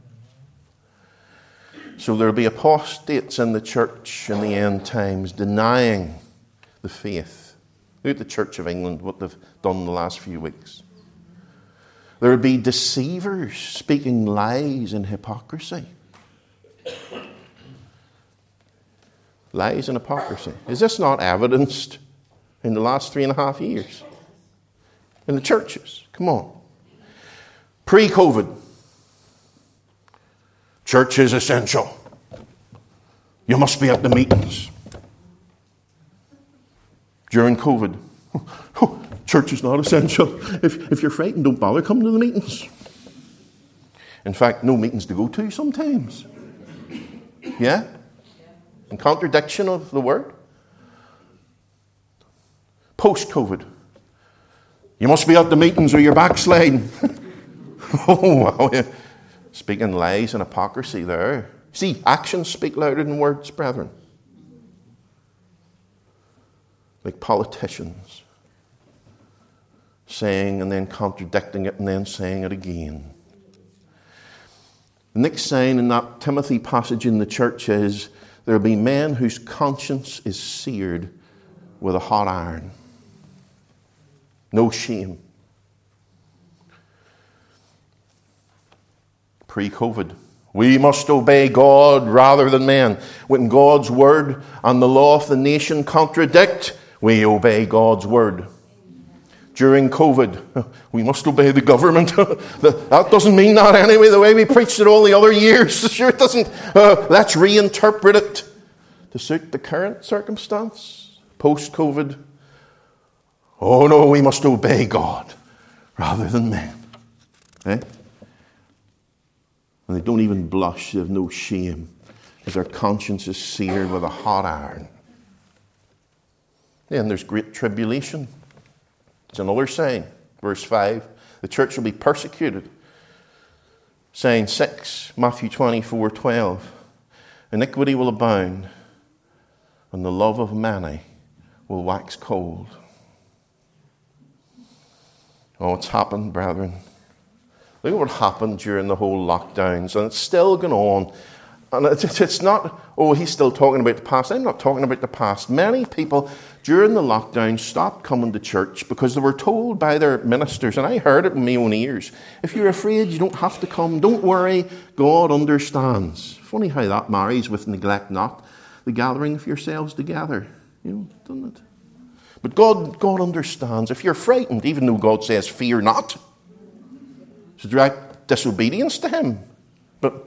So there'll be apostates in the church in the end times, denying the faith. Look at the Church of England, what they've done in the last few weeks. There will be deceivers speaking lies and hypocrisy. Lies and hypocrisy. Is this not evidenced in the last three and a half years? In the churches. Come on. Pre-COVID. Church is essential. You must be at the meetings. During COVID. Church is not essential. If, if you're frightened, don't bother coming to the meetings. In fact, no meetings to go to sometimes. Yeah? In contradiction of the word. Post-COVID. You must be at the meetings or you're backsliding. Oh, wow. Yeah. Speaking lies and hypocrisy there. See, actions speak louder than words, brethren. Like politicians. Saying and then contradicting it and then saying it again. The next sign in that Timothy passage in the church is there will be men whose conscience is seared with a hot iron. No shame. Pre-COVID, We must obey God rather than men. When God's word and the law of the nation contradict, we obey God's word. During COVID, we must obey the government. That doesn't mean that anyway, the way we preached it all the other years. Sure it doesn't. Uh, let's reinterpret it to suit the current circumstance. Post-COVID, oh no, we must obey God rather than men. Eh? And they don't even blush. They have no shame, as their conscience is seared with a hot iron. Then there's great tribulation. It's another sign. Verse five, the church will be persecuted. Sign six, Matthew twenty-four twelve. Iniquity will abound, and the love of many will wax cold. Oh, it's happened, brethren. Look at what happened during the whole lockdowns, and it's still going on. And it's, it's not, oh, he's still talking about the past. I'm not talking about the past. Many people during the lockdown stopped coming to church because they were told by their ministers, and I heard it with my own ears, if you're afraid, you don't have to come. Don't worry, God understands. Funny how that marries with neglect not the gathering of yourselves together. You know, doesn't it? But God, God understands. If you're frightened, even though God says, fear not, it's a direct disobedience to him. But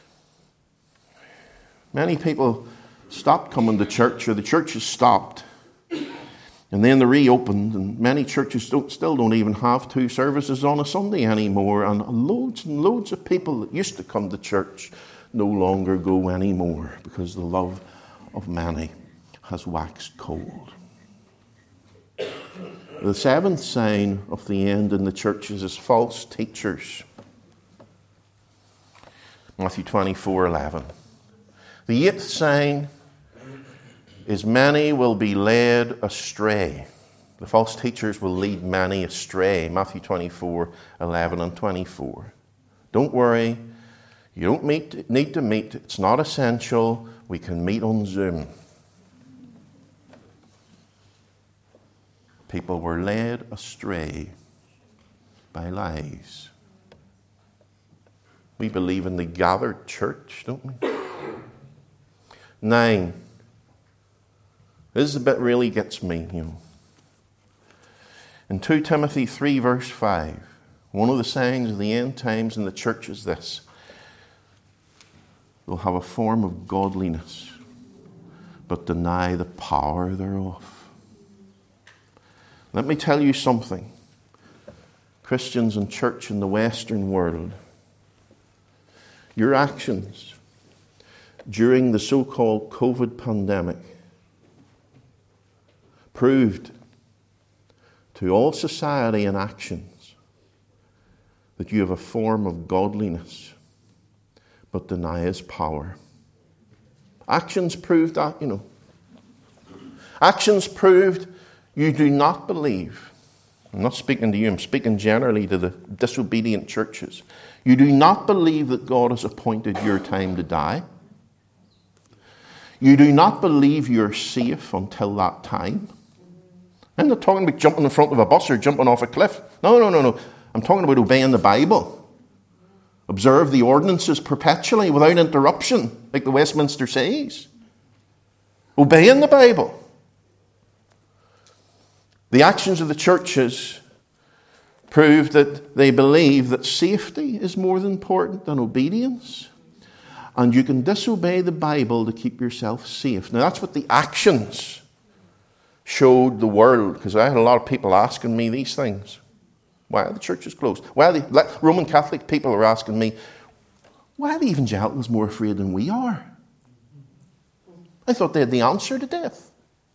many people stopped coming to church, or the churches stopped, and then they reopened, and many churches don't, still don't even have two services on a Sunday anymore, and loads and loads of people that used to come to church no longer go anymore because the love of many has waxed cold. The seventh sign of the end in the churches is false teachers. Matthew twenty-four eleven. The eighth sign is many will be led astray. The false teachers will lead many astray. Matthew twenty-four eleven and twenty-four. Don't worry. You don't meet, need to meet. It's not essential. We can meet on Zoom. People were led astray by lies. We believe in the gathered church, don't we? Nine. This is the bit really gets me, you know. In Second Timothy three verse five, one of the signs of the end times in the church is this. They'll have a form of godliness, but deny the power thereof. Let me tell you something. Christians and church in the Western world, your actions during the so-called COVID pandemic proved to all society and actions that you have a form of godliness but deny his power. Actions proved that, you know. Actions proved you do not believe. I'm not speaking to you, I'm speaking generally to the disobedient churches. You do not believe that God has appointed your time to die. You do not believe you're safe until that time. I'm not talking about jumping in front of a bus or jumping off a cliff. No, no, no, no. I'm talking about obeying the Bible. Observe the ordinances perpetually without interruption, like the Westminster says. Obeying the Bible. The actions of the churches prove that they believe that safety is more important than obedience. And you can disobey the Bible to keep yourself safe. Now that's what the actions showed the world. Because I had a lot of people asking me these things. Why are the churches closed? Why are the like Roman Catholic people are asking me, why are the evangelicals more afraid than we are? I thought they had the answer to death.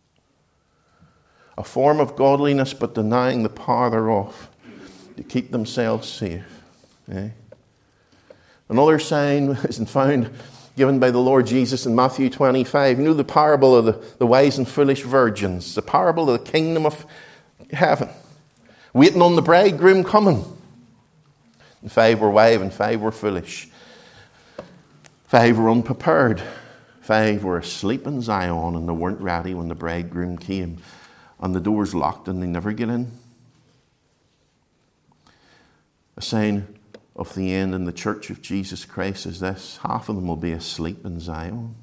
A form of godliness, but denying the power thereof to keep themselves safe. Eh? Another sign isn't found given by the Lord Jesus in Matthew twenty-five. You know the parable of the, the wise and foolish virgins, the parable of the kingdom of heaven, waiting on the bridegroom coming. And five were wise and five were foolish. Five were unprepared. Five were asleep in Zion and they weren't ready when the bridegroom came. And the door's locked and they never get in. A sign of the end in the church of Jesus Christ is this: half of them will be asleep in Zion.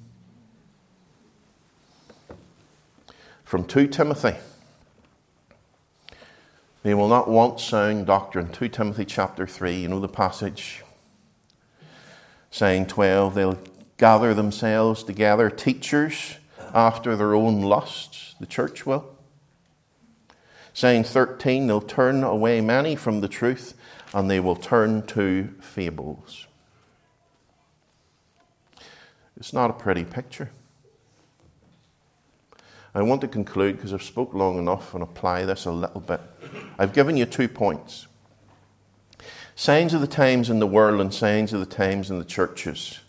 From Second Timothy. They will not want sound doctrine. Second Timothy chapter three, you know the passage. Saying twelve, they'll gather themselves together, teachers after their own lusts, the church will. Saying thirteen, they'll turn away many from the truth, and they will turn to fables. It's not a pretty picture. I want to conclude, because I've spoke long enough, and apply this a little bit. I've given you two points. Signs of the times in the world and signs of the times in the churches.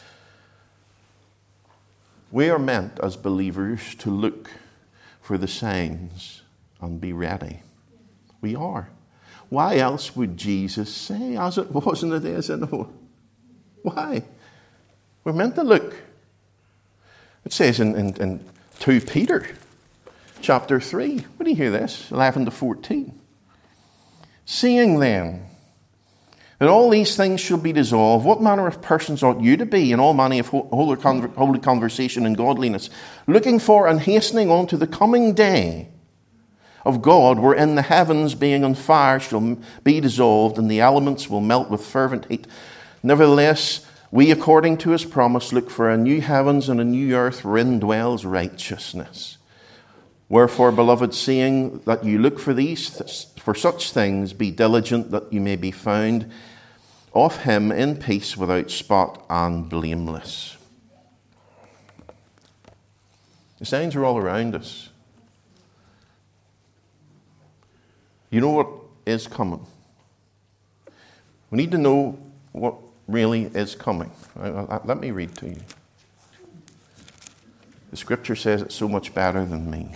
We are meant as believers to look for the signs and be ready. We are. Why else would Jesus say, as it was in the days of Noah? Why? We're meant to look. It says in, in, in Second Peter chapter three. What do you hear this? eleven to fourteen. Seeing then that all these things shall be dissolved, what manner of persons ought you to be in all manner of holy conversation and godliness, looking for and hastening on to the coming day of God, wherein the heavens being on fire shall be dissolved, and the elements will melt with fervent heat. Nevertheless, we, according to his promise, look for a new heavens and a new earth wherein dwells righteousness. Wherefore, beloved, seeing that you look for these, for such things, be diligent that you may be found of him in peace, without spot and blameless. The signs are all around us. You know what is coming. We need to know what really is coming. Let me read to you. The scripture says it so much better than me.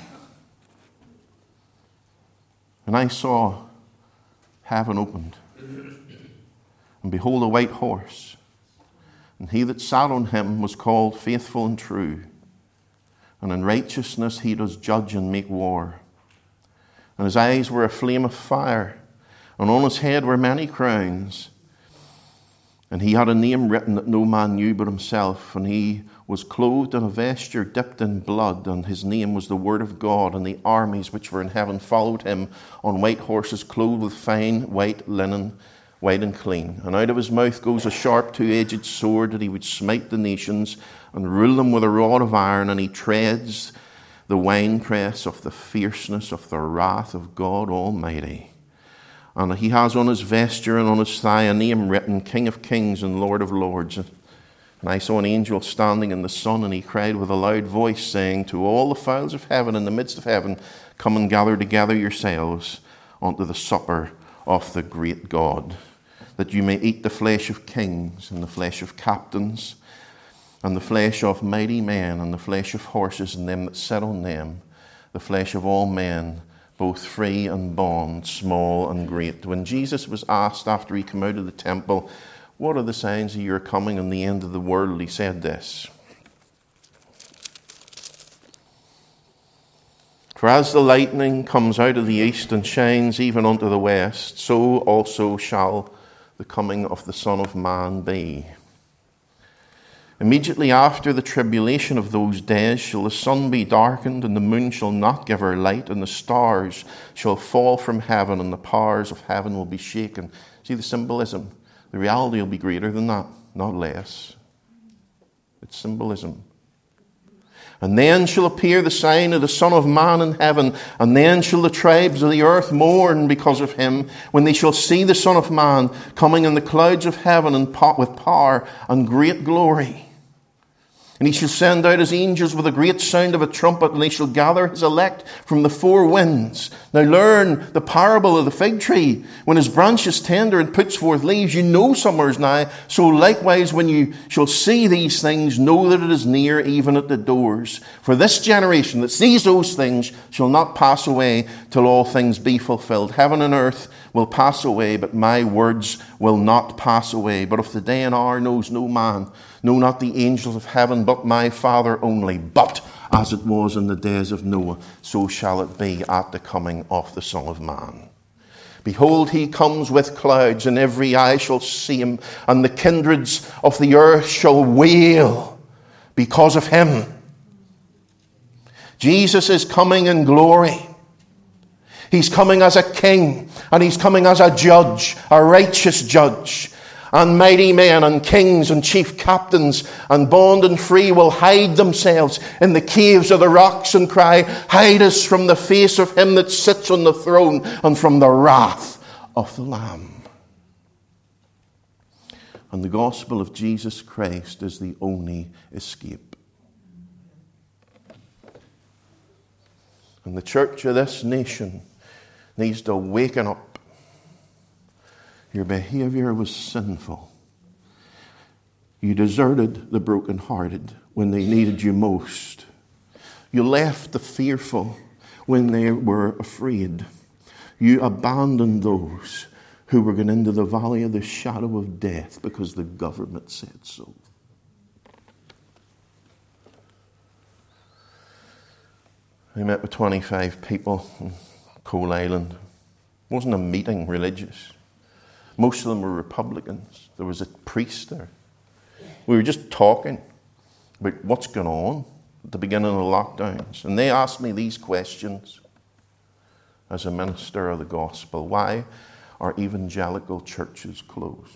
And I saw heaven opened, and behold, a white horse, and he that sat on him was called Faithful and True, and in righteousness he does judge and make war. And his eyes were a flame of fire, and on his head were many crowns. And he had a name written that no man knew but himself. And he was clothed in a vesture dipped in blood, and his name was the Word of God. And the armies which were in heaven followed him on white horses, clothed with fine white linen, white and clean. And out of his mouth goes a sharp two-edged sword, that he would smite the nations and rule them with a rod of iron. And he treads the winepress of the fierceness of the wrath of God Almighty. And he has on his vesture and on his thigh a name written, King of Kings and Lord of Lords. And I saw an angel standing in the sun, and he cried with a loud voice, saying to all the fowls of heaven in the midst of heaven, come and gather together yourselves unto the supper of the great God, that you may eat the flesh of kings, and the flesh of captains, and the flesh of mighty men, and the flesh of horses and them that sit on them, the flesh of all men, both free and bond, small and great. When Jesus was asked after he came out of the temple, what are the signs of your coming and the end of the world? He said this: For as the lightning comes out of the east and shines even unto the west, so also shall the coming of the Son of Man be. Immediately after the tribulation of those days shall the sun be darkened, and the moon shall not give her light, and the stars shall fall from heaven, and the powers of heaven will be shaken. See the symbolism? The reality will be greater than that, not less. It's symbolism. And then shall appear the sign of the Son of Man in heaven, and then shall the tribes of the earth mourn because of him, when they shall see the Son of Man coming in the clouds of heaven and with power and great glory. And he shall send out his angels with a great sound of a trumpet, and they shall gather his elect from the four winds. Now learn the parable of the fig tree. When his branch is tender and puts forth leaves, you know summer is nigh. So likewise, when you shall see these things, know that it is near, even at the doors. For this generation that sees those things shall not pass away till all things be fulfilled. Heaven and earth will pass away, but my words will not pass away. But of the day and hour knows no man, no, not the angels of heaven, but my Father only. But as it was in the days of Noah, so shall it be at the coming of the Son of Man. Behold, he comes with clouds, and every eye shall see him, and the kindreds of the earth shall wail because of him. Jesus is coming in glory. He's coming as a king, and he's coming as a judge, a righteous judge. And mighty men and kings and chief captains and bond and free will hide themselves in the caves of the rocks and cry, hide us from the face of him that sits on the throne and from the wrath of the Lamb. And the gospel of Jesus Christ is the only escape. And the church of this nation needs to waken up. Your behavior was sinful. You deserted the brokenhearted when they needed you most. You left the fearful when they were afraid. You abandoned those who were going into the valley of the shadow of death because the government said so. I met with twenty-five people in Coal Island. It wasn't a meeting religious. Most of them were Republicans. There was a priest there. We were just talking about what's going on at the beginning of the lockdowns. And they asked me these questions as a minister of the gospel. Why are evangelical churches closed?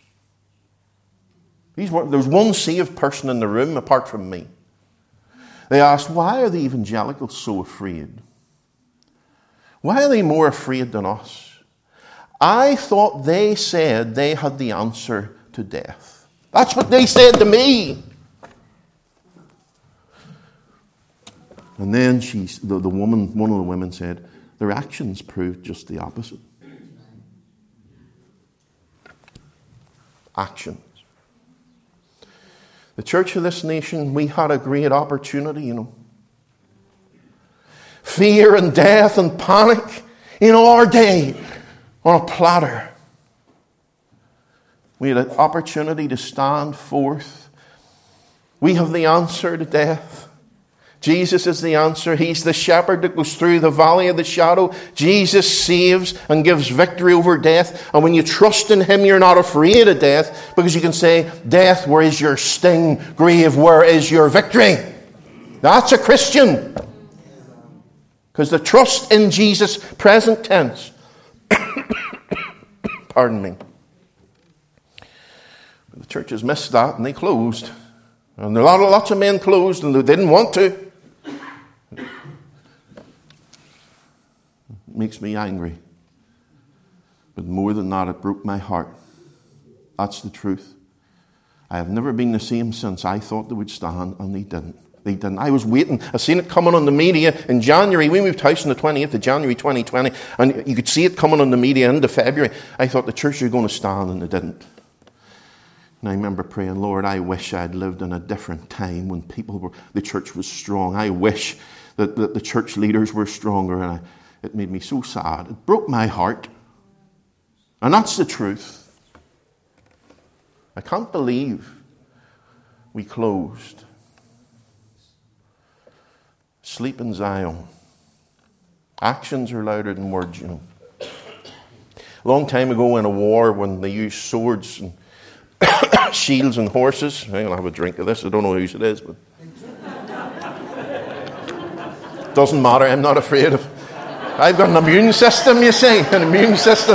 These were, there was one saved person in the room apart from me. They asked, why are the evangelicals so afraid? Why are they more afraid than us? I thought they said they had the answer to death. That's what they said to me. And then she, the, the woman, one of the women said, their actions proved just the opposite. Actions. The church of this nation, we had a great opportunity, you know. Fear and death and panic in our day. On a platter. We had an opportunity to stand forth. We have the answer to death. Jesus is the answer. He's the shepherd that goes through the valley of the shadow. Jesus saves and gives victory over death. And when you trust in him, you're not afraid of death, because you can say, death, where is your sting? Grave, where is your victory? That's a Christian. Because the trust in Jesus, present tense. Pardon me. The churches missed that and they closed. And a lot of lots of men closed and they didn't want to. It makes me angry. But more than that, it broke my heart. That's the truth. I have never been the same since. I thought they would stand and they didn't. They didn't. I was waiting. I seen it coming on the media in January. We moved house on the twentieth of January twenty twenty, and you could see it coming on the media into February. I thought the church was going to stand, and they didn't. And I remember praying, Lord, I wish I'd lived in a different time when people were, the church was strong. I wish that, that the church leaders were stronger, and I, it made me so sad. It broke my heart. And that's the truth. I can't believe we closed. Sleep in Zion. Actions are louder than words, you know. A long time ago in a war, when they used swords and shields and horses, I'll have a drink of this, I don't know whose it is, but doesn't matter, I'm not afraid of. I've got an immune system, you see, an immune system.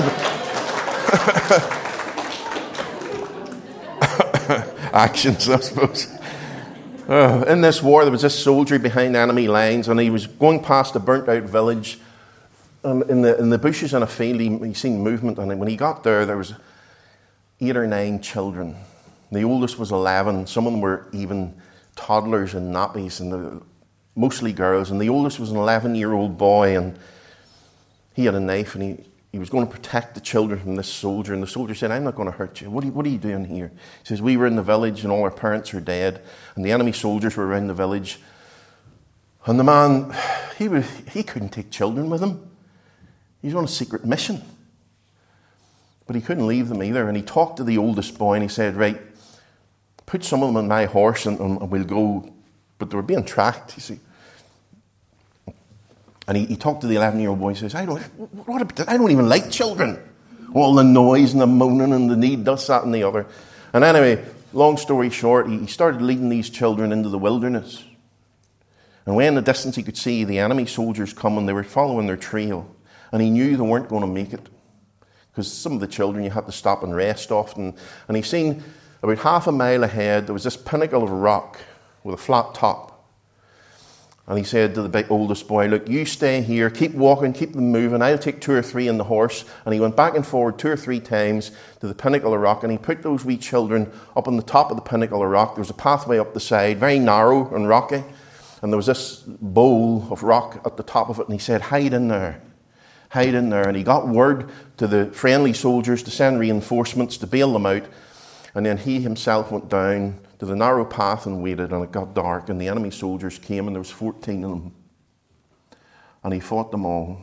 Actions, I suppose. Uh, in this war, there was this soldier behind enemy lines, and he was going past a burnt-out village. Um, in the in the bushes in a field, he, he seen movement, and when he got there, there was eight or nine children. The oldest was eleven. Some of them were even toddlers and nappies, and the, mostly girls. And the oldest was an eleven-year-old boy, and he had a knife, and he, he was going to protect the children from this soldier. And the soldier said, I'm not going to hurt you. What are you, what are you doing here? He says, we were in the village, and all our parents are dead, and the enemy soldiers were around the village. And the man, he, was, he couldn't take children with him. He was on a secret mission. But he couldn't leave them either. And he talked to the oldest boy and he said, right, put some of them on my horse and, and we'll go. But they were being tracked, you see. And he, he talked to the eleven-year-old boy. He says, I don't, what about, I don't even like children. All the noise and the moaning and the need, this, that, and the other. And anyway, long story short, he, he started leading these children into the wilderness. And way in the distance he could see the enemy soldiers coming. They were following their trail. And he knew they weren't going to make it. Because some of the children you had to stop and rest often. And he seen about half a mile ahead, there was this pinnacle of rock with a flat top. And he said to the big oldest boy, look, you stay here, keep walking, keep them moving. I'll take two or three in the horse. And he went back and forward two or three times to the pinnacle of rock. And he put those wee children up on the top of the pinnacle of rock. There was a pathway up the side, very narrow and rocky. And there was this bowl of rock at the top of it. And he said, hide in there. Hide in there. And he got word to the friendly soldiers to send reinforcements to bail them out. And then he himself went down to the narrow path and waited, and it got dark, and the enemy soldiers came, and there was fourteen of them. And he fought them all.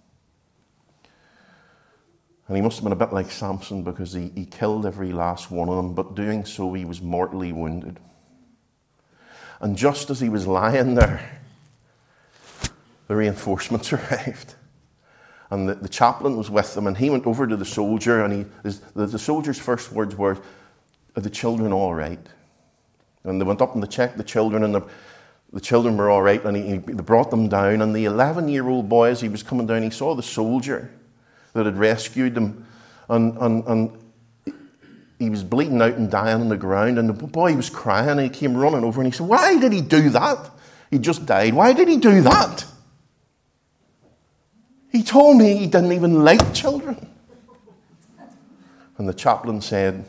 And he must have been a bit like Samson, because he, he killed every last one of them, but doing so he was mortally wounded. And just as he was lying there, the reinforcements arrived. And the, the chaplain was with them, and he went over to the soldier, and he, his, the, the soldier's first words were, are the children all right? And they went up and they checked the children, and the, the children were all right, and he, he, they brought them down. And the eleven-year-old boy, as he was coming down, he saw the soldier that had rescued them, and, and, and he was bleeding out and dying on the ground, and the boy was crying, and he came running over, and he said, why did he do that? He just died. Why did he do that? He told me he didn't even like children. And the chaplain said,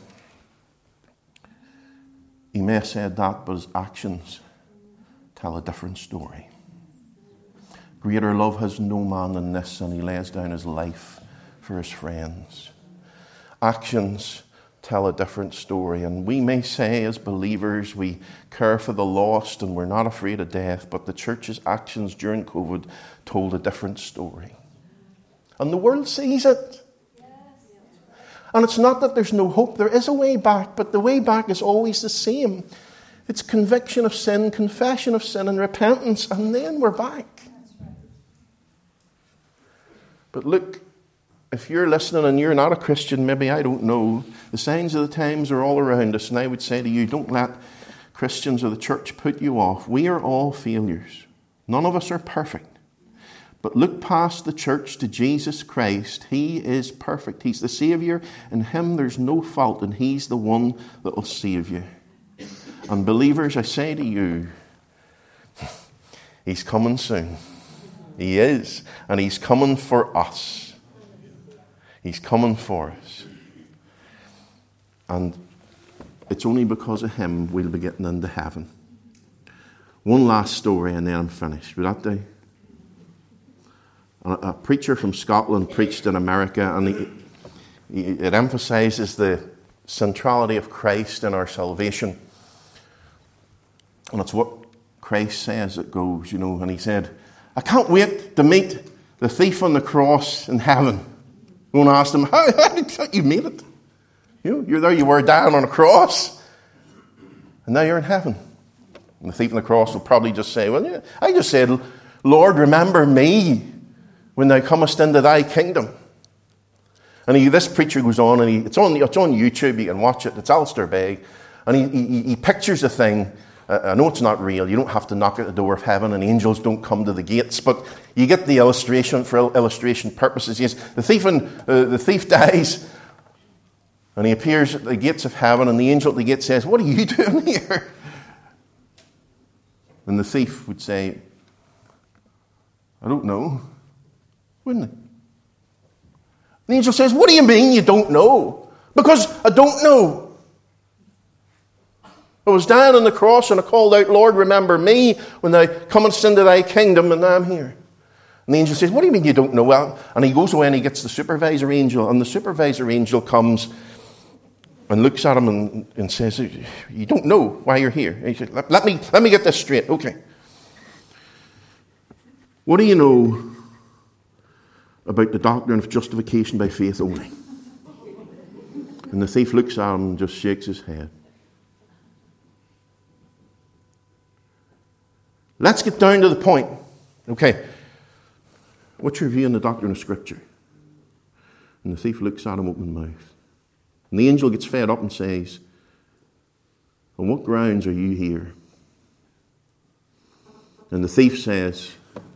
he may have said that, but his actions tell a different story. Greater love has no man than this, and he lays down his life for his friends. Actions tell a different story. And we may say as believers we care for the lost and we're not afraid of death, but the church's actions during COVID told a different story. And the world sees it. And it's not that there's no hope. There is a way back, but the way back is always the same. It's conviction of sin, confession of sin, and repentance, and then we're back. But look, if you're listening and you're not a Christian, maybe, I don't know, the signs of the times are all around us, and I would say to you, don't let Christians or the church put you off. We are all failures. None of us are perfect. But look past the church to Jesus Christ. He is perfect. He's the Saviour. In Him there's no fault, and He's the one that will save you. And believers, I say to you, He's coming soon. He is. And He's coming for us. He's coming for us. And it's only because of Him we'll be getting into heaven. One last story and then I'm finished. Would that do? A preacher from Scotland preached in America, and he, he, it emphasizes the centrality of Christ in our salvation. And it's what Christ says it goes, you know. And he said, I can't wait to meet the thief on the cross in heaven. I'm going to ask him, how, how did you meet it? You know, you're there, you were down on a cross, and now you're in heaven. And the thief on the cross will probably just say, well, yeah, I just said, Lord, remember me when thou comest into thy kingdom. And he, this preacher goes on, and he, it's on it's on YouTube, you can watch it, it's Alistair Begg, and he, he, he pictures a thing. uh, I know it's not real, you don't have to knock at the door of heaven, and angels don't come to the gates, but you get the illustration for illustration purposes. Yes, the thief, and, uh, the thief dies, and he appears at the gates of heaven, and the angel at the gate says, what are you doing here? And the thief would say, I don't know. Wouldn't he? The angel says, what do you mean you don't know? Because I don't know. I was down on the cross and I called out, Lord, remember me when thou comest into thy kingdom, and now I'm here. And the angel says, what do you mean you don't know? Well, and he goes away and he gets the supervisor angel, and the supervisor angel comes and looks at him and, and says, you don't know why you're here. And he says, let, let me, let me get this straight. Okay. What do you know about the doctrine of justification by faith only? And the thief looks at him and just shakes his head. Let's get down to the point. Okay. What's your view on the doctrine of Scripture? And the thief looks at him open mouthed. And the angel gets fed up and says, on what grounds are you here? And the thief says,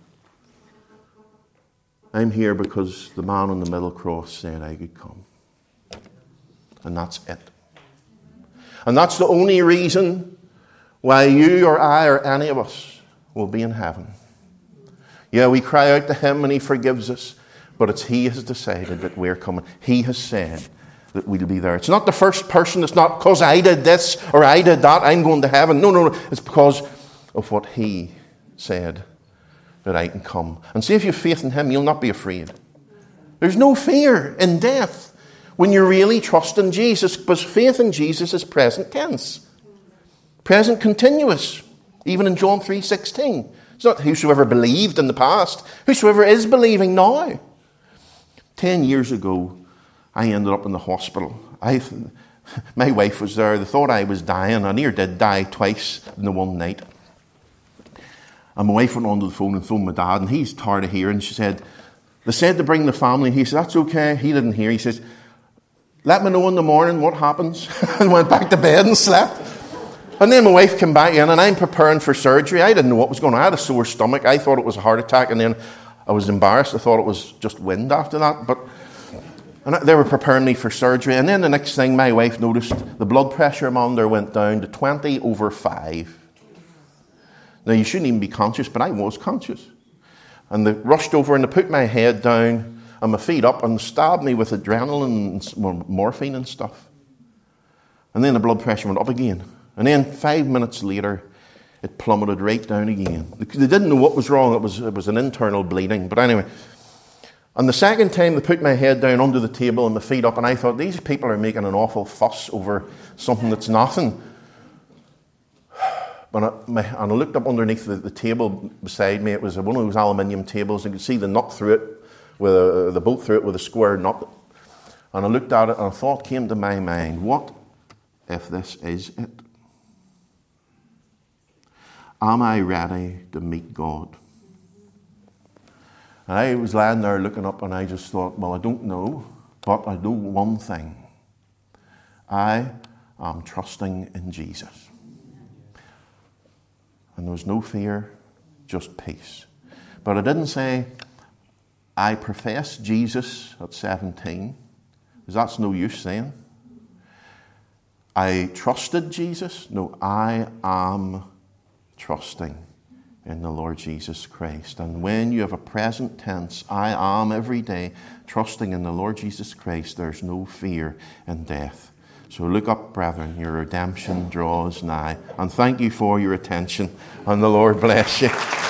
I'm here because the man on the middle cross said I could come. And that's it. And that's the only reason why you or I or any of us will be in heaven. Yeah, we cry out to him and he forgives us, but it's he has decided that we're coming. He has said that we'll be there. It's not the first person. It's not because I did this or I did that, I'm going to heaven. No, no, no. It's because of what he said that I can come. And see, if you have faith in him, you'll not be afraid. There's no fear in death when you really trust in Jesus, because faith in Jesus is present tense. Present continuous. Even in John three sixteen. It's not whosoever believed in the past. Whosoever is believing now. Ten years ago, I ended up in the hospital. I, my wife was there. They thought I was dying. I near did die twice in the one night. And my wife went onto the phone and phoned my dad, and he's tired of hearing. She said, they said to bring the family. He said, that's okay. He didn't hear. He says, let me know in the morning what happens. And went back to bed and slept. And then my wife came back in, and I'm preparing for surgery. I didn't know what was going on. I had a sore stomach. I thought it was a heart attack, and then I was embarrassed. I thought it was just wind after that. But and they were preparing me for surgery. And then the next thing, my wife noticed the blood pressure monitor went down to twenty over five. Now, you shouldn't even be conscious, but I was conscious. And they rushed over and they put my head down and my feet up and stabbed me with adrenaline and morphine and stuff. And then the blood pressure went up again. And then five minutes later, it plummeted right down again. They didn't know what was wrong. It was, it was an internal bleeding. But anyway, and the second time they put my head down under the table and my feet up, and I thought, these people are making an awful fuss over something that's nothing. But I, my, and I looked up underneath the, the table beside me. It was one of those aluminium tables. And you could see the nut through it, with a, the bolt through it with a square nut. And I looked at it and a thought came to my mind. What if this is it? Am I ready to meet God? And I was lying there looking up and I just thought, well, I don't know. But I know one thing. I am trusting in Jesus. And there was no fear, just peace. But I didn't say, I profess Jesus at seventeen, because that's no use saying. I trusted Jesus. No, I am trusting in the Lord Jesus Christ. And when you have a present tense, I am every day trusting in the Lord Jesus Christ, there's no fear in death. So look up, brethren, your redemption draws nigh. And thank you for your attention. And the Lord bless you.